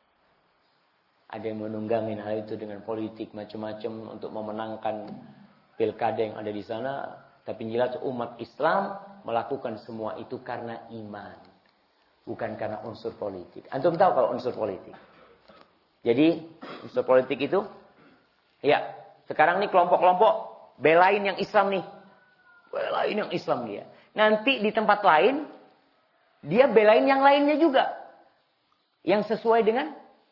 Ada yang menunggangin hal itu dengan politik macam-macam untuk memenangkan pilkada yang ada di sana. Tapi jelas umat Islam melakukan semua itu karena iman. Bukan karena unsur politik. Antum tahu kalau unsur politik. Jadi unsur politik itu, ya sekarang nih kelompok-kelompok belain yang Islam nih. Belain yang Islam dia. Nanti di tempat lain, dia belain yang lainnya juga. Yang sesuai dengan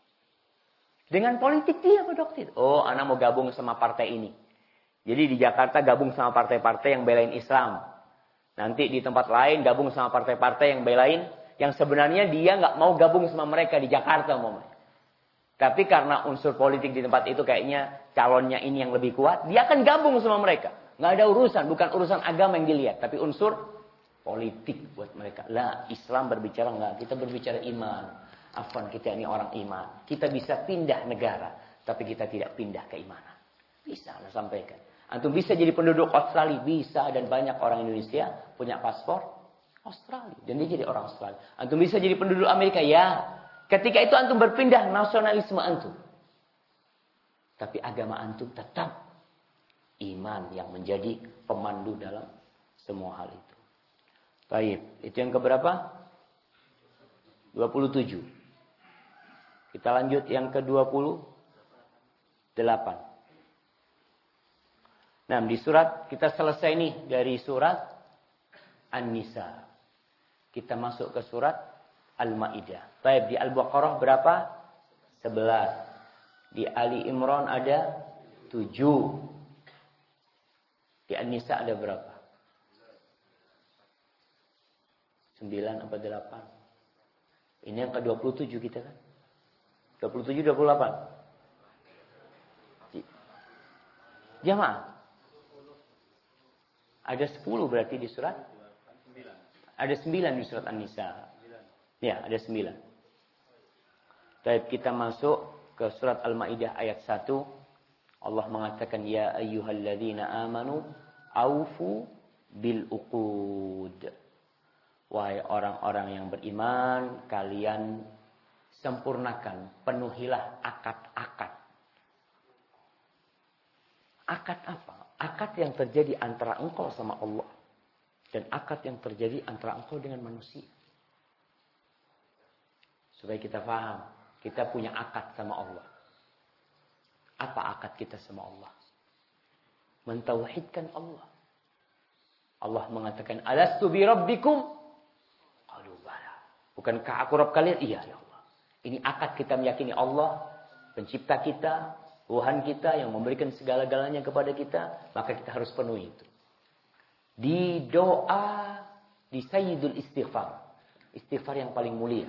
dengan politik dia pada waktu itu. Oh, anak mau gabung sama partai ini. Jadi di Jakarta gabung sama partai-partai yang belain Islam. Nanti di tempat lain gabung sama partai-partai yang belain yang sebenarnya dia nggak mau gabung sama mereka di Jakarta umpamanya. Tapi karena unsur politik di tempat itu kayaknya calonnya ini yang lebih kuat, dia akan gabung sama mereka. Nggak ada urusan, bukan urusan agama yang dilihat, tapi unsur politik buat mereka. Lah, Islam berbicara nggak, kita berbicara iman. Afwan, kita ini orang iman. Kita bisa pindah negara, tapi kita tidak pindah keimanan. Bisa, saya sampaikan. Antum bisa jadi penduduk Australia, bisa, dan banyak orang Indonesia punya paspor Australia, dan dia jadi orang Australia. Antum bisa jadi penduduk Amerika, ya. Ketika itu antum berpindah nasionalisme antum. Tapi agama antum tetap iman yang menjadi pemandu dalam semua hal itu. Baik, itu yang keberapa? dua puluh tujuh. Kita lanjut yang ke dua puluh delapan. Nah, di surat kita selesai nih dari surat An-Nisa. Kita masuk ke surat Al-Maidah. Baik, di Al-Baqarah berapa? sebelas. Di Ali Imran ada tujuh. Di An-Nisa ada berapa? sembilan apa delapan? Ini yang ke dua puluh tujuh kita kan? dua puluh tujuh, dua puluh delapan. Jamaah. Ada sepuluh berarti di surat? Ada sembilan di surat An-Nisa. Ya, ada sembilan. Baik, kita masuk ke surat Al-Maidah ayat satu. Allah mengatakan, ya ayyuhalladzina amanu aufu bil uqud. Wahai orang-orang yang beriman, kalian sempurnakan, penuhilah akad-akad. Akad apa? Akad yang terjadi antara engkau sama Allah. Dan akad yang terjadi antara engkau dengan manusia. Supaya kita paham, kita punya akad sama Allah. Apa akad kita sama Allah? Mentauhidkan Allah. Allah mengatakan, alastu bi rabbikum? Qalu bala. Bukankah aku Rabb kalian? Iya ya Allah. Ini akad kita meyakini Allah, pencipta kita, Tuhan kita yang memberikan segala-galanya kepada kita, maka kita harus penuhi itu. Di doa, di sayyidul istighfar. Istighfar yang paling mulia.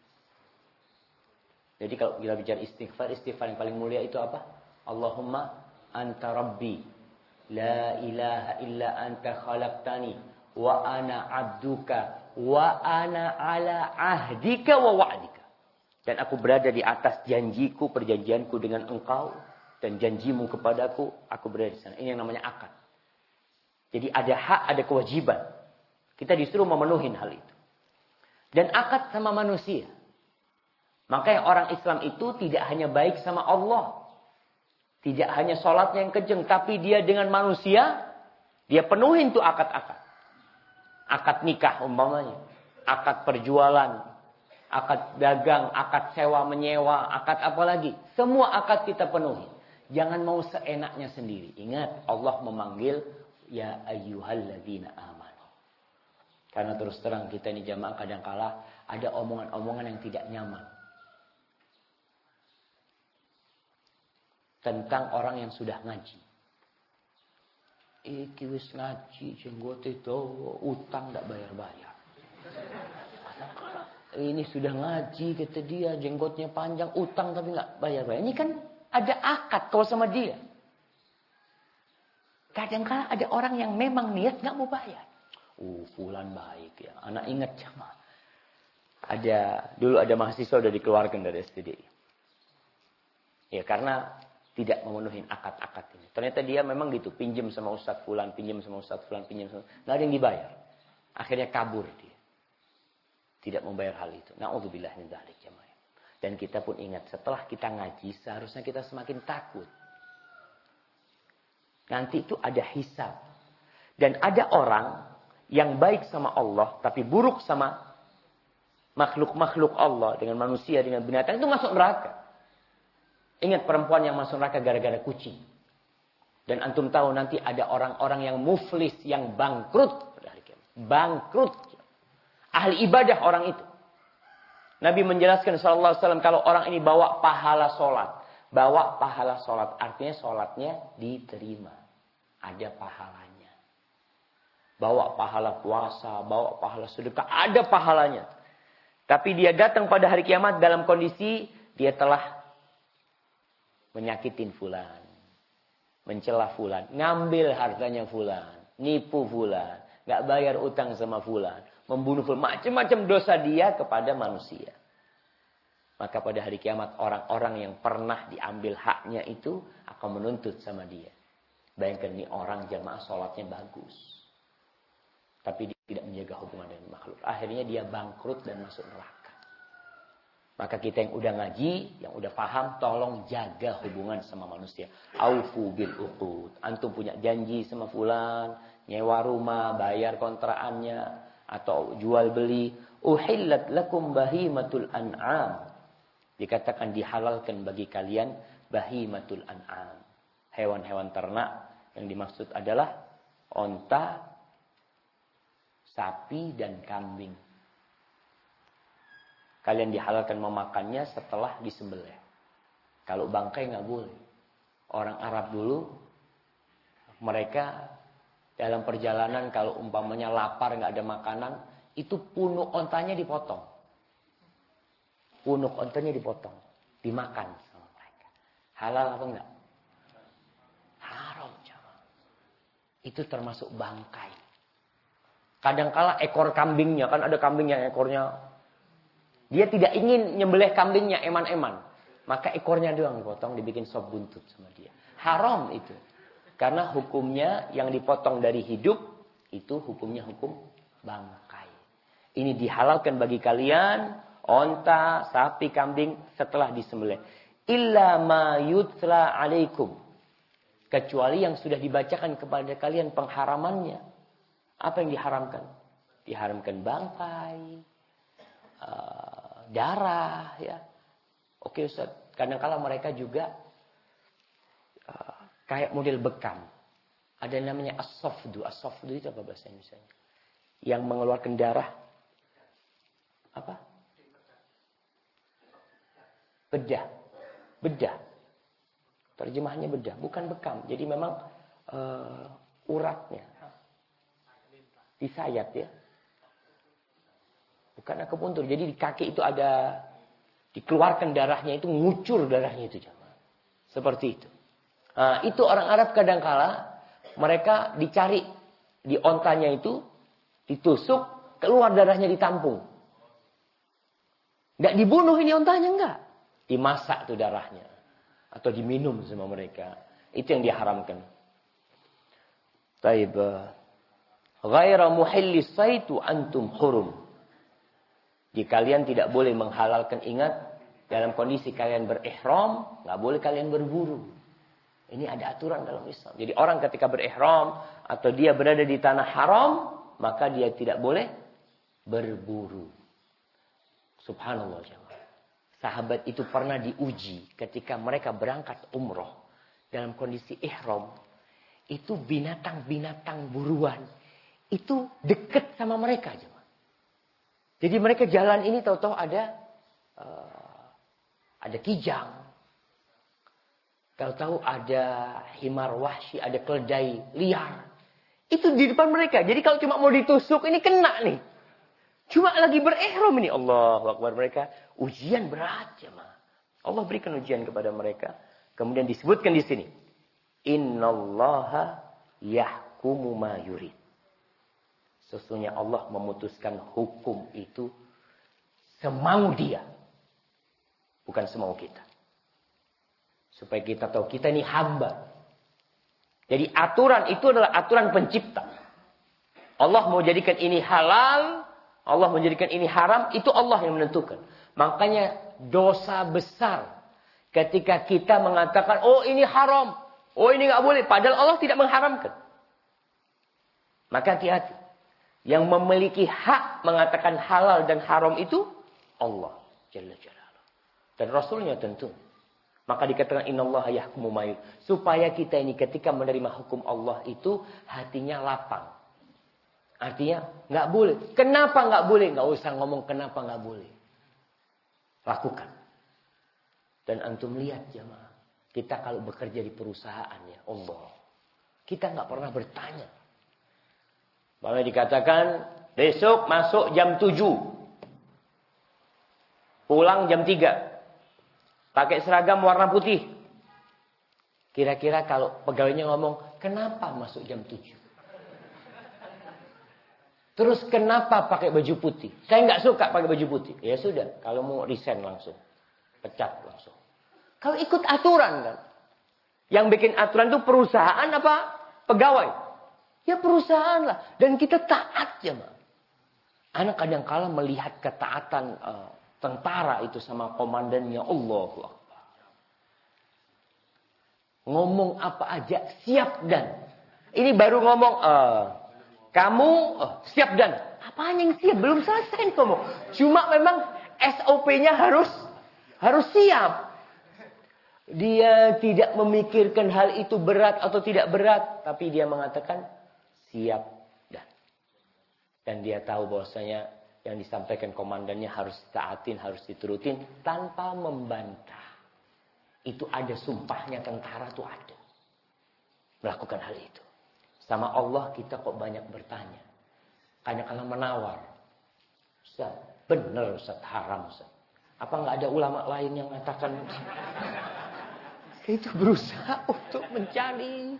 Jadi kalau kita bicara istighfar, istighfar yang paling mulia itu apa? Allahumma anta rabbi, la ilaha illa anta khalaqtani, wa ana abduka, wa ana ala ahdika wa wa'dika. Dan aku berada di atas janjiku, perjanjianku dengan engkau, dan janjimu kepadaku, aku berada di sana. Ini yang namanya akad. Jadi ada hak, ada kewajiban. Kita disuruh memenuhi hal itu. Dan akad sama manusia. Makanya orang Islam itu tidak hanya baik sama Allah. Tidak hanya sholatnya yang kejeng. Tapi dia dengan manusia, dia penuhin tuh akad-akad. Akad nikah umpamanya. Akad perjualan. Akad dagang, akad sewa menyewa, akad apa lagi. Semua akad kita penuhi. Jangan mau seenaknya sendiri. Ingat, Allah memanggil, ya ayyuhalladzina amanu. Karena terus terang kita ini jamaah kadangkala ada omongan-omongan yang tidak nyaman. Tentang orang yang sudah ngaji. Iki wis ngaji, jenggot itu utang tidak bayar-bayar. Ini sudah ngaji, kata dia, jenggotnya panjang, utang tapi nggak bayar-bayar. Ini kan ada akad kalau sama dia. Kadang-kadang ada orang yang memang niat nggak mau bayar. Uh, fulan baik ya. Anak ingat sama. Ada dulu ada mahasiswa udah dikeluarkan dari S T D I. Ya karena tidak memenuhi akad-akad ini. Ternyata dia memang gitu, pinjam sama Ustadz fulan, pinjam sama Ustadz fulan, pinjam sama, nggak ada yang dibayar. Akhirnya kabur dia. Tidak membayar hal itu. Na'udzubillah min dzalik jamaah. Dan kita pun ingat, setelah kita ngaji, seharusnya kita semakin takut. Nanti itu ada hisab. Dan ada orang yang baik sama Allah, tapi buruk sama makhluk-makhluk Allah, dengan manusia, dengan binatang, itu masuk neraka. Ingat perempuan yang masuk neraka gara-gara kucing. Dan antum tahu nanti ada orang-orang yang muflis, yang bangkrut. Bangkrut. Ahli ibadah orang itu. Nabi menjelaskan sallallahu alaihi wasallam kalau orang ini bawa pahala sholat. Bawa pahala sholat. Artinya sholatnya diterima. Ada pahalanya. Bawa pahala puasa. Bawa pahala sedekah. Ada pahalanya. Tapi dia datang pada hari kiamat dalam kondisi dia telah menyakitin fulan. Mencela fulan. Ngambil hartanya fulan. Nipu fulan. Gak bayar utang sama fulan. Membunuh fulan. Macam-macam dosa dia kepada manusia. Maka pada hari kiamat orang-orang yang pernah diambil haknya itu akan menuntut sama dia. Bayangkan ini orang jamaah sholatnya bagus. Tapi dia tidak menjaga hubungan dengan makhluk. Akhirnya dia bangkrut dan masuk neraka. Maka kita yang udah ngaji, yang udah paham, tolong jaga hubungan sama manusia. Aufu bil uqud. Antum punya janji sama fulan, nyewa rumah, bayar kontraannya, atau jual beli. Uhillat lakum bahimatul an'am. Dikatakan dihalalkan bagi kalian bahimatul an'am. Hewan-hewan ternak yang dimaksud adalah onta, sapi, dan kambing. Kalian dihalalkan memakannya setelah disembelih. Kalau bangkai nggak boleh. Orang Arab dulu, mereka dalam perjalanan kalau umpamanya lapar nggak ada makanan, itu punuk ontanya dipotong. Punuk ontanya dipotong. Dimakan sama mereka. Halal apa enggak? Haram. Itu termasuk bangkai. Kadangkala ekor kambingnya, kan ada kambing yang ekornya, dia tidak ingin nyembelih kambingnya eman-eman. Maka ekornya doang dipotong, dibikin sop buntut sama dia. Haram itu. Karena hukumnya yang dipotong dari hidup, itu hukumnya hukum bangkai. Ini dihalalkan bagi kalian, onta, sapi, kambing setelah disembelih. Illa ma yutla alaikum. Kecuali yang sudah dibacakan kepada kalian pengharamannya. Apa yang diharamkan? Diharamkan bangkai, uh, darah, ya. Oke Ustaz, kadang-kala mereka juga uh, kayak model bekam. Ada yang namanya as-safdu. As-safdu itu apa bahasa Indonesia? Yang mengeluarkan darah. Apa? Bedah. Bedah. Terjemahannya bedah, bukan bekam. Jadi memang uh, uratnya disayat ya. Bukan akupuntur. Jadi di kaki itu ada dikeluarkan darahnya itu, ngucur darahnya itu jemaah. Seperti itu. Nah, itu orang Arab kadangkala mereka dicari di ontanya itu, ditusuk, keluar darahnya ditampung. Enggak dibunuh ini ontanya enggak. Dimasak tuh darahnya atau diminum sama mereka. Itu yang diharamkan. Taib. Ghaira muhillis saitu antum hurum. Jika kalian tidak boleh menghalalkan, ingat, dalam kondisi kalian berihram, nggak boleh kalian berburu. Ini ada aturan dalam Islam. Jadi orang ketika berihram atau dia berada di tanah haram, maka dia tidak boleh berburu. Subhanallah jemaah. Sahabat itu pernah diuji ketika mereka berangkat umroh dalam kondisi ihram. Itu binatang-binatang buruan itu dekat sama mereka aja. Jadi mereka jalan ini tahu-tahu ada uh, ada kijang. Tahu-tahu ada himar wahsy, ada keledai liar. Itu di depan mereka. Jadi kalau cuma mau ditusuk ini kena nih. Cuma lagi berihram ini, Allahu Akbar, mereka ujian berat jemaah. Allah berikan ujian kepada mereka. Kemudian disebutkan di sini, innallaha yahkumu ma yurid. Sesungguhnya Allah memutuskan hukum itu semau dia. Bukan semau kita. Supaya kita tahu kita ini hamba. Jadi aturan itu adalah aturan pencipta. Allah mau jadikan ini halal, Allah menjadikan ini haram, itu Allah yang menentukan. Makanya dosa besar ketika kita mengatakan, oh ini haram, oh ini nggak boleh, padahal Allah tidak mengharamkan. Maka hati-hati. Yang memiliki hak mengatakan halal dan haram itu Allah Jalla Jalaluh. Dan Rasulnya tentu. Maka dikatakan innallaha yahkumu ma yurid. Supaya kita ini ketika menerima hukum Allah itu hatinya lapang. Artinya nggak boleh. Kenapa nggak boleh? Nggak usah ngomong kenapa nggak boleh. Lakukan. Dan antum lihat jemaah. Kita kalau bekerja di perusahaan ya Allah. Kita nggak pernah bertanya. Bahwa dikatakan besok masuk jam tujuh. Pulang jam tiga. Pakai seragam warna putih. Kira-kira kalau pegawainya ngomong, kenapa masuk jam tujuh? Terus kenapa pakai baju putih? Saya nggak suka pakai baju putih. Ya sudah, kalau mau resign langsung. Pecat langsung. Kalau ikut aturan kan. Yang bikin aturan itu perusahaan apa? Pegawai. Ya perusahaan lah. Dan kita taat ya, Mak. Anak kadang-kala melihat ketaatan uh, tentara itu sama komandannya. Allahu Akbar. Ngomong apa aja siap dan. Ini baru ngomong, uh, kamu uh, siap dan. Apaan yang siap? Belum selesai ngomong. Cuma memang S O P-nya harus harus siap. Dia tidak memikirkan hal itu berat atau tidak berat. Tapi dia mengatakan siap dan. Dan dia tahu bahwasanya yang disampaikan komandannya harus ditaatin, harus diturutin tanpa membantah. Itu ada sumpahnya tentara tuh ada. Melakukan hal itu. Sama Allah kita kok banyak bertanya. Kadang-kadang menawar. Ustaz, benar Ustaz, haram Ustaz. Apa nggak ada ulama lain yang mengatakan? Itu berusaha untuk mencari.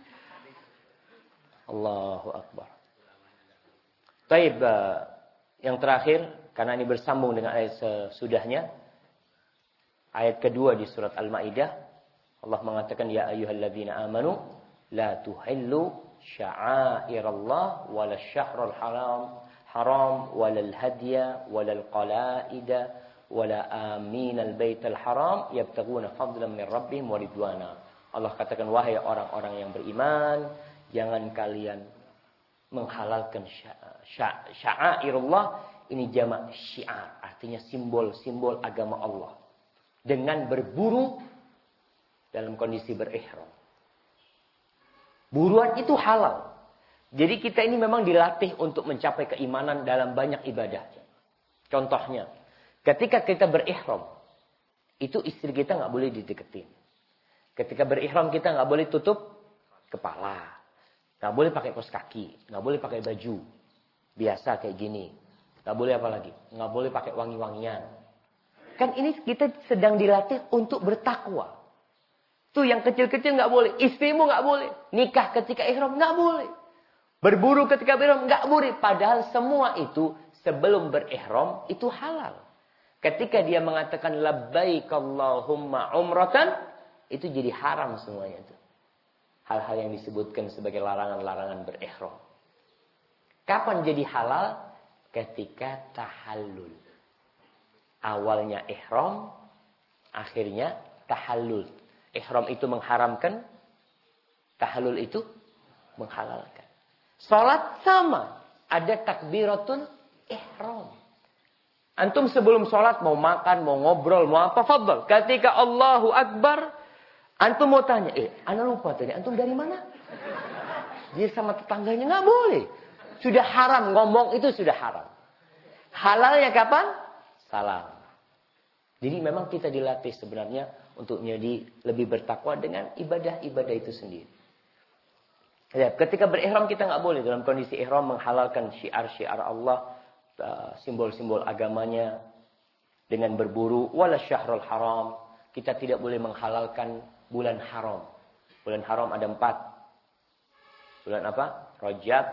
Allahu Akbar. Taib, yang terakhir, karena ini bersambung dengan ayat sesudahnya. Ayat kedua di surat Al-Maidah, Allah mengatakan, Ya ayyuhalladzina amanu, la tuhillu sya'airallah, wala syahrul haram, haram, wala al-hadya, wala al-qala'ida, wala aminal baital haram, yabtaguna fadlan min rabbihim wa ridwana. Allah katakan, wahai orang-orang yang beriman, jangan kalian menghalalkan sya'airullah. Ini jamak syiar, artinya simbol-simbol agama Allah. Dengan berburu dalam kondisi berihram. Buruan itu halal. Jadi kita ini memang dilatih untuk mencapai keimanan dalam banyak ibadah. Contohnya, ketika kita berihram, itu istri kita nggak boleh dideketin. Ketika berihram kita nggak boleh tutup kepala, nggak boleh pakai kaos kaki, nggak boleh pakai baju biasa kayak gini, nggak boleh apa lagi, nggak boleh pakai wangi-wangian. Kan ini kita sedang dilatih untuk bertakwa. Tuh yang kecil-kecil nggak boleh, istrimu nggak boleh, nikah ketika ihram nggak boleh, berburu ketika berihram nggak boleh. Padahal semua itu sebelum berihram itu halal. Ketika dia mengatakan labbaik Allahumma umratan, itu jadi haram semuanya itu. Hal-hal yang disebutkan sebagai larangan-larangan berihram. Kapan jadi halal? Ketika tahallul. Awalnya ihram, akhirnya tahallul. Ihram itu mengharamkan, tahallul itu menghalalkan. Salat sama, ada takbiratul ihram. Antum sebelum salat mau makan, mau ngobrol, mau apa, fadhal. Ketika Allahu Akbar, antum mau tanya, eh, ana lupa tadi, antum dari mana? Dia sama tetangganya nggak boleh. Sudah haram, ngomong itu sudah haram. Halalnya kapan? Salam. Jadi memang kita dilatih sebenarnya untuk menjadi lebih bertakwa dengan ibadah-ibadah itu sendiri. Ya, ketika berihram kita nggak boleh dalam kondisi ihram menghalalkan syiar-syiar Allah, simbol-simbol agamanya dengan berburu. Wala syahrul haram, kita tidak boleh menghalalkan bulan haram. Bulan haram ada empat. Bulan apa? Rajab.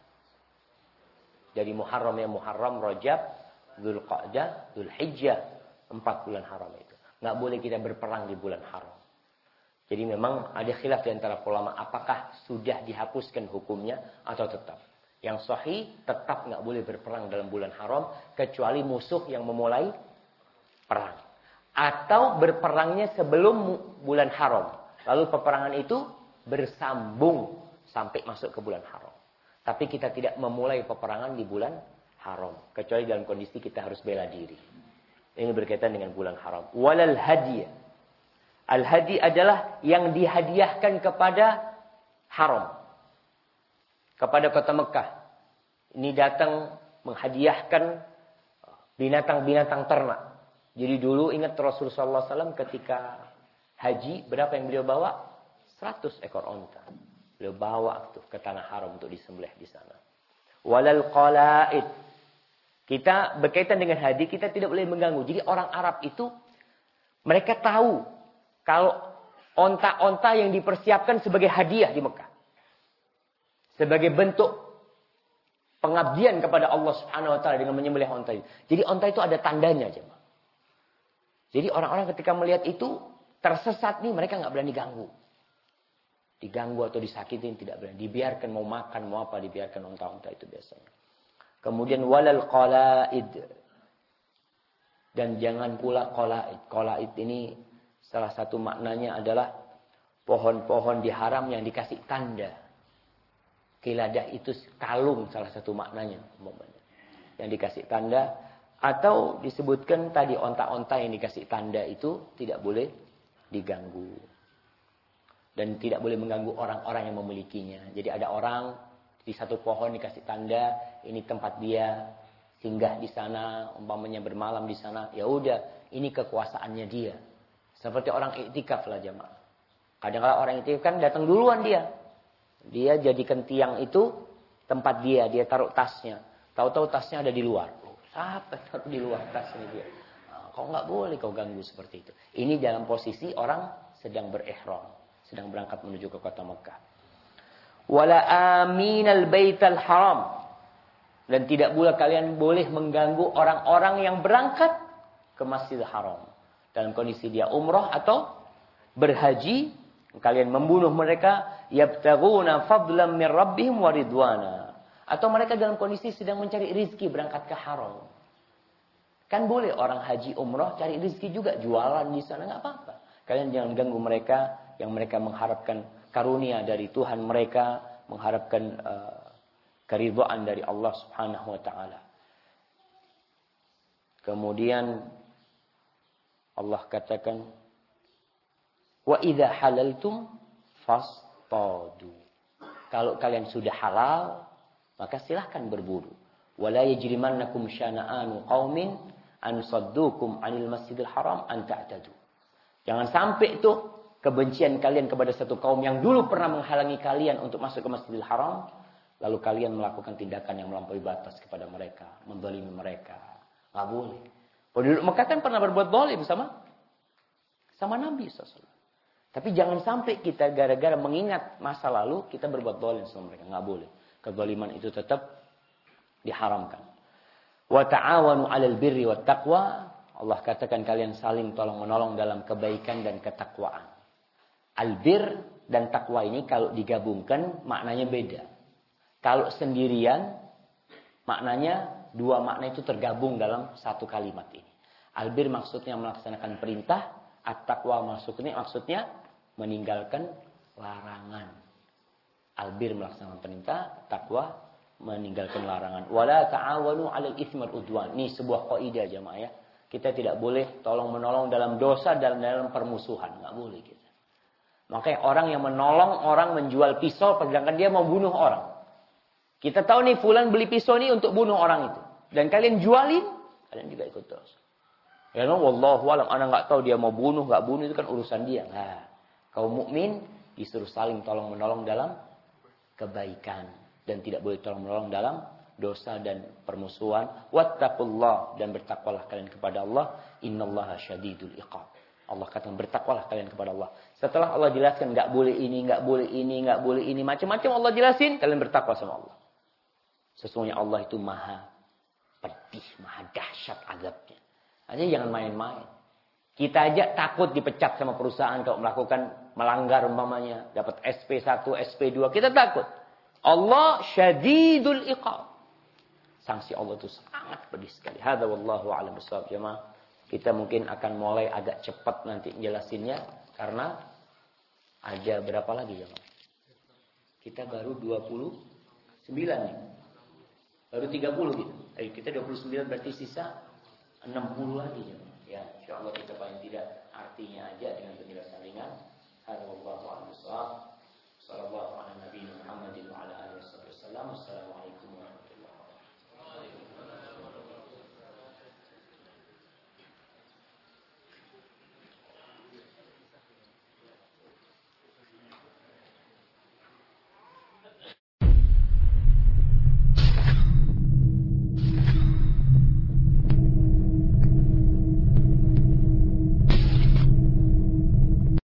Dari Muharram ya Muharram, Rajab, Dzulqa'dah, Dzulhijjah. Empat bulan haram itu. Nggak boleh kita berperang di bulan haram. Jadi memang ada khilaf di antara ulama apakah sudah dihapuskan hukumnya atau tetap. Yang sahih tetap nggak boleh berperang dalam bulan haram kecuali musuh yang memulai perang. Atau berperangnya sebelum bulan haram. Lalu peperangan itu bersambung sampai masuk ke bulan haram. Tapi kita tidak memulai peperangan di bulan haram. Kecuali dalam kondisi kita harus bela diri. Ini berkaitan dengan bulan haram. Walal hadiyah. Al-hadi adalah yang dihadiahkan kepada haram. Kepada kota Mekah. Ini datang menghadiahkan binatang-binatang ternak. Jadi dulu ingat Rasulullah sallallahu alaihi wasallam ketika haji, berapa yang beliau bawa? seratus ekor onta. Beliau bawa tuh ke tanah haram untuk disembelih di sana. Walal qala'id. Kita berkaitan dengan haji, kita tidak boleh mengganggu. Jadi orang Arab itu, mereka tahu kalau onta-onta yang dipersiapkan sebagai hadiah di Mekah. Sebagai bentuk pengabdian kepada Allah Subhanahu wa taala dengan menyembelih onta itu. Jadi onta itu ada tandanya, jemaah. Jadi orang-orang ketika melihat itu tersesat nih, mereka nggak berani ganggu. Diganggu atau disakitin tidak berani. Dibiarkan mau makan, mau apa, dibiarkan onta-onta itu biasanya. Kemudian walal qalaid. Dan jangan pula qalaid. Qalaid ini salah satu maknanya adalah pohon-pohon di haram yang dikasih tanda. Qiladah itu kalung salah satu maknanya. Yang dikasih tanda. Atau disebutkan tadi onta-onta yang dikasih tanda itu tidak boleh diganggu. Dan tidak boleh mengganggu orang-orang yang memilikinya. Jadi ada orang di satu pohon dikasih tanda, ini tempat dia singgah di sana, umpamanya bermalam di sana. Ya udah, ini kekuasaannya dia. Seperti orang iktikaf lah jemaah. Kadang-kadang orang iktikaf kan datang duluan dia. Dia jadikan tiang itu tempat dia, dia taruh tasnya. Tahu-tahu tasnya ada di luar. Apa taruh di luar tas ini dia? Nah, kau nggak boleh kau ganggu seperti itu. Ini dalam posisi orang sedang berihram, sedang berangkat menuju ke kota Mekah. Wala aminal baital haram. Dan tidak pula kalian boleh mengganggu orang-orang yang berangkat ke Masjidil Haram. Dalam kondisi dia umrah atau berhaji, kalian membunuh mereka, yabtaghuna fadlan min rabbihim wa ridwana. Atau mereka dalam kondisi sedang mencari rizki berangkat ke haram. Kan boleh orang haji umrah cari rizki juga, jualan di sana, nggak apa-apa. Kalian jangan ganggu mereka yang mereka mengharapkan karunia dari Tuhan mereka, mengharapkan uh, keridhaan dari Allah Subhanahu wa taala. Kemudian Allah katakan, wa idza halaltum fastadu. Kalau kalian sudah halal, maka silahkan berburu. Wala yajrimannakum syana'anu qaumin an saddukum 'anil masjidil haram an ta'tadu. Jangan sampai itu kebencian kalian kepada satu kaum yang dulu pernah menghalangi kalian untuk masuk ke Masjidil Haram, lalu kalian melakukan tindakan yang melampaui batas kepada mereka, menzalimi mereka. Enggak boleh. Penduduk Mekah kan pernah berbuat zalim sama sama Nabi shallallahu alaihi wasallam. Tapi jangan sampai kita gara-gara mengingat masa lalu kita berbuat zalim sama mereka. Enggak boleh. Kezaliman itu tetap diharamkan. Wa ta'awanu 'alal birri wat taqwa. Allah katakan kalian saling tolong-menolong dalam kebaikan dan ketakwaan. Albir dan takwa ini kalau digabungkan maknanya beda. Kalau sendirian maknanya dua makna itu tergabung dalam satu kalimat ini. Albir maksudnya melaksanakan perintah, at-taqwa maksudnya maksudnya meninggalkan larangan. Albir melaksanakan perintah, takwa meninggalkan larangan. Wala ta'awanu 'alal itsmi wal udwan. Ini sebuah kaidah jemaah ya. Kita tidak boleh tolong-menolong dalam dosa dan dalam permusuhan. Nggak boleh kita. Makanya orang yang menolong orang menjual pisau, sedangkan dia mau bunuh orang. Kita tahu nih, fulan beli pisau ini untuk bunuh orang itu. Dan kalian jualin, kalian juga ikut dosa. Ya no, wallahu alam. Anda nggak tahu dia mau bunuh, nggak bunuh, itu kan urusan dia. Nah, kaum mukmin disuruh saling tolong-menolong dalam kebaikan. Dan tidak boleh tolong-menolong dalam dosa dan permusuhan. Wattaqullah, dan bertakwalah kalian kepada Allah. Innallaha syadidul iqab. Allah katakan bertakwalah kalian kepada Allah. Setelah Allah jelaskan enggak boleh ini, enggak boleh ini, enggak boleh ini, macam-macam Allah jelasin, kalian bertakwa sama Allah. Sesungguhnya Allah itu maha pedih, maha dahsyat azabnya. Artinya jangan main-main. Kita aja takut dipecat sama perusahaan kalau melakukan melanggar umpamanya, dapat S P satu, S P dua, kita takut. Allah syadidul iqab. Sanksi Allah itu sangat pedih sekali. Hadza wallahu a'lam bishawab jemaah. Kita mungkin akan mulai agak cepat nanti jelasinnya karena ada berapa lagi jemaah? Kita baru dua puluh sembilan nih. Baru tiga puluh gitu. Eh, kita dua puluh sembilan berarti sisa enam puluh lagi jemaah. Ya, insyaallah kita paling tidak artinya aja dengan penjelasan ringan. Hadza wallahu a'lam bishawab. Sallallahu ala nabiyina Muhammadin wa ala alihi wasallam. Assalamualaikum warahmatullahi wabarakatuh.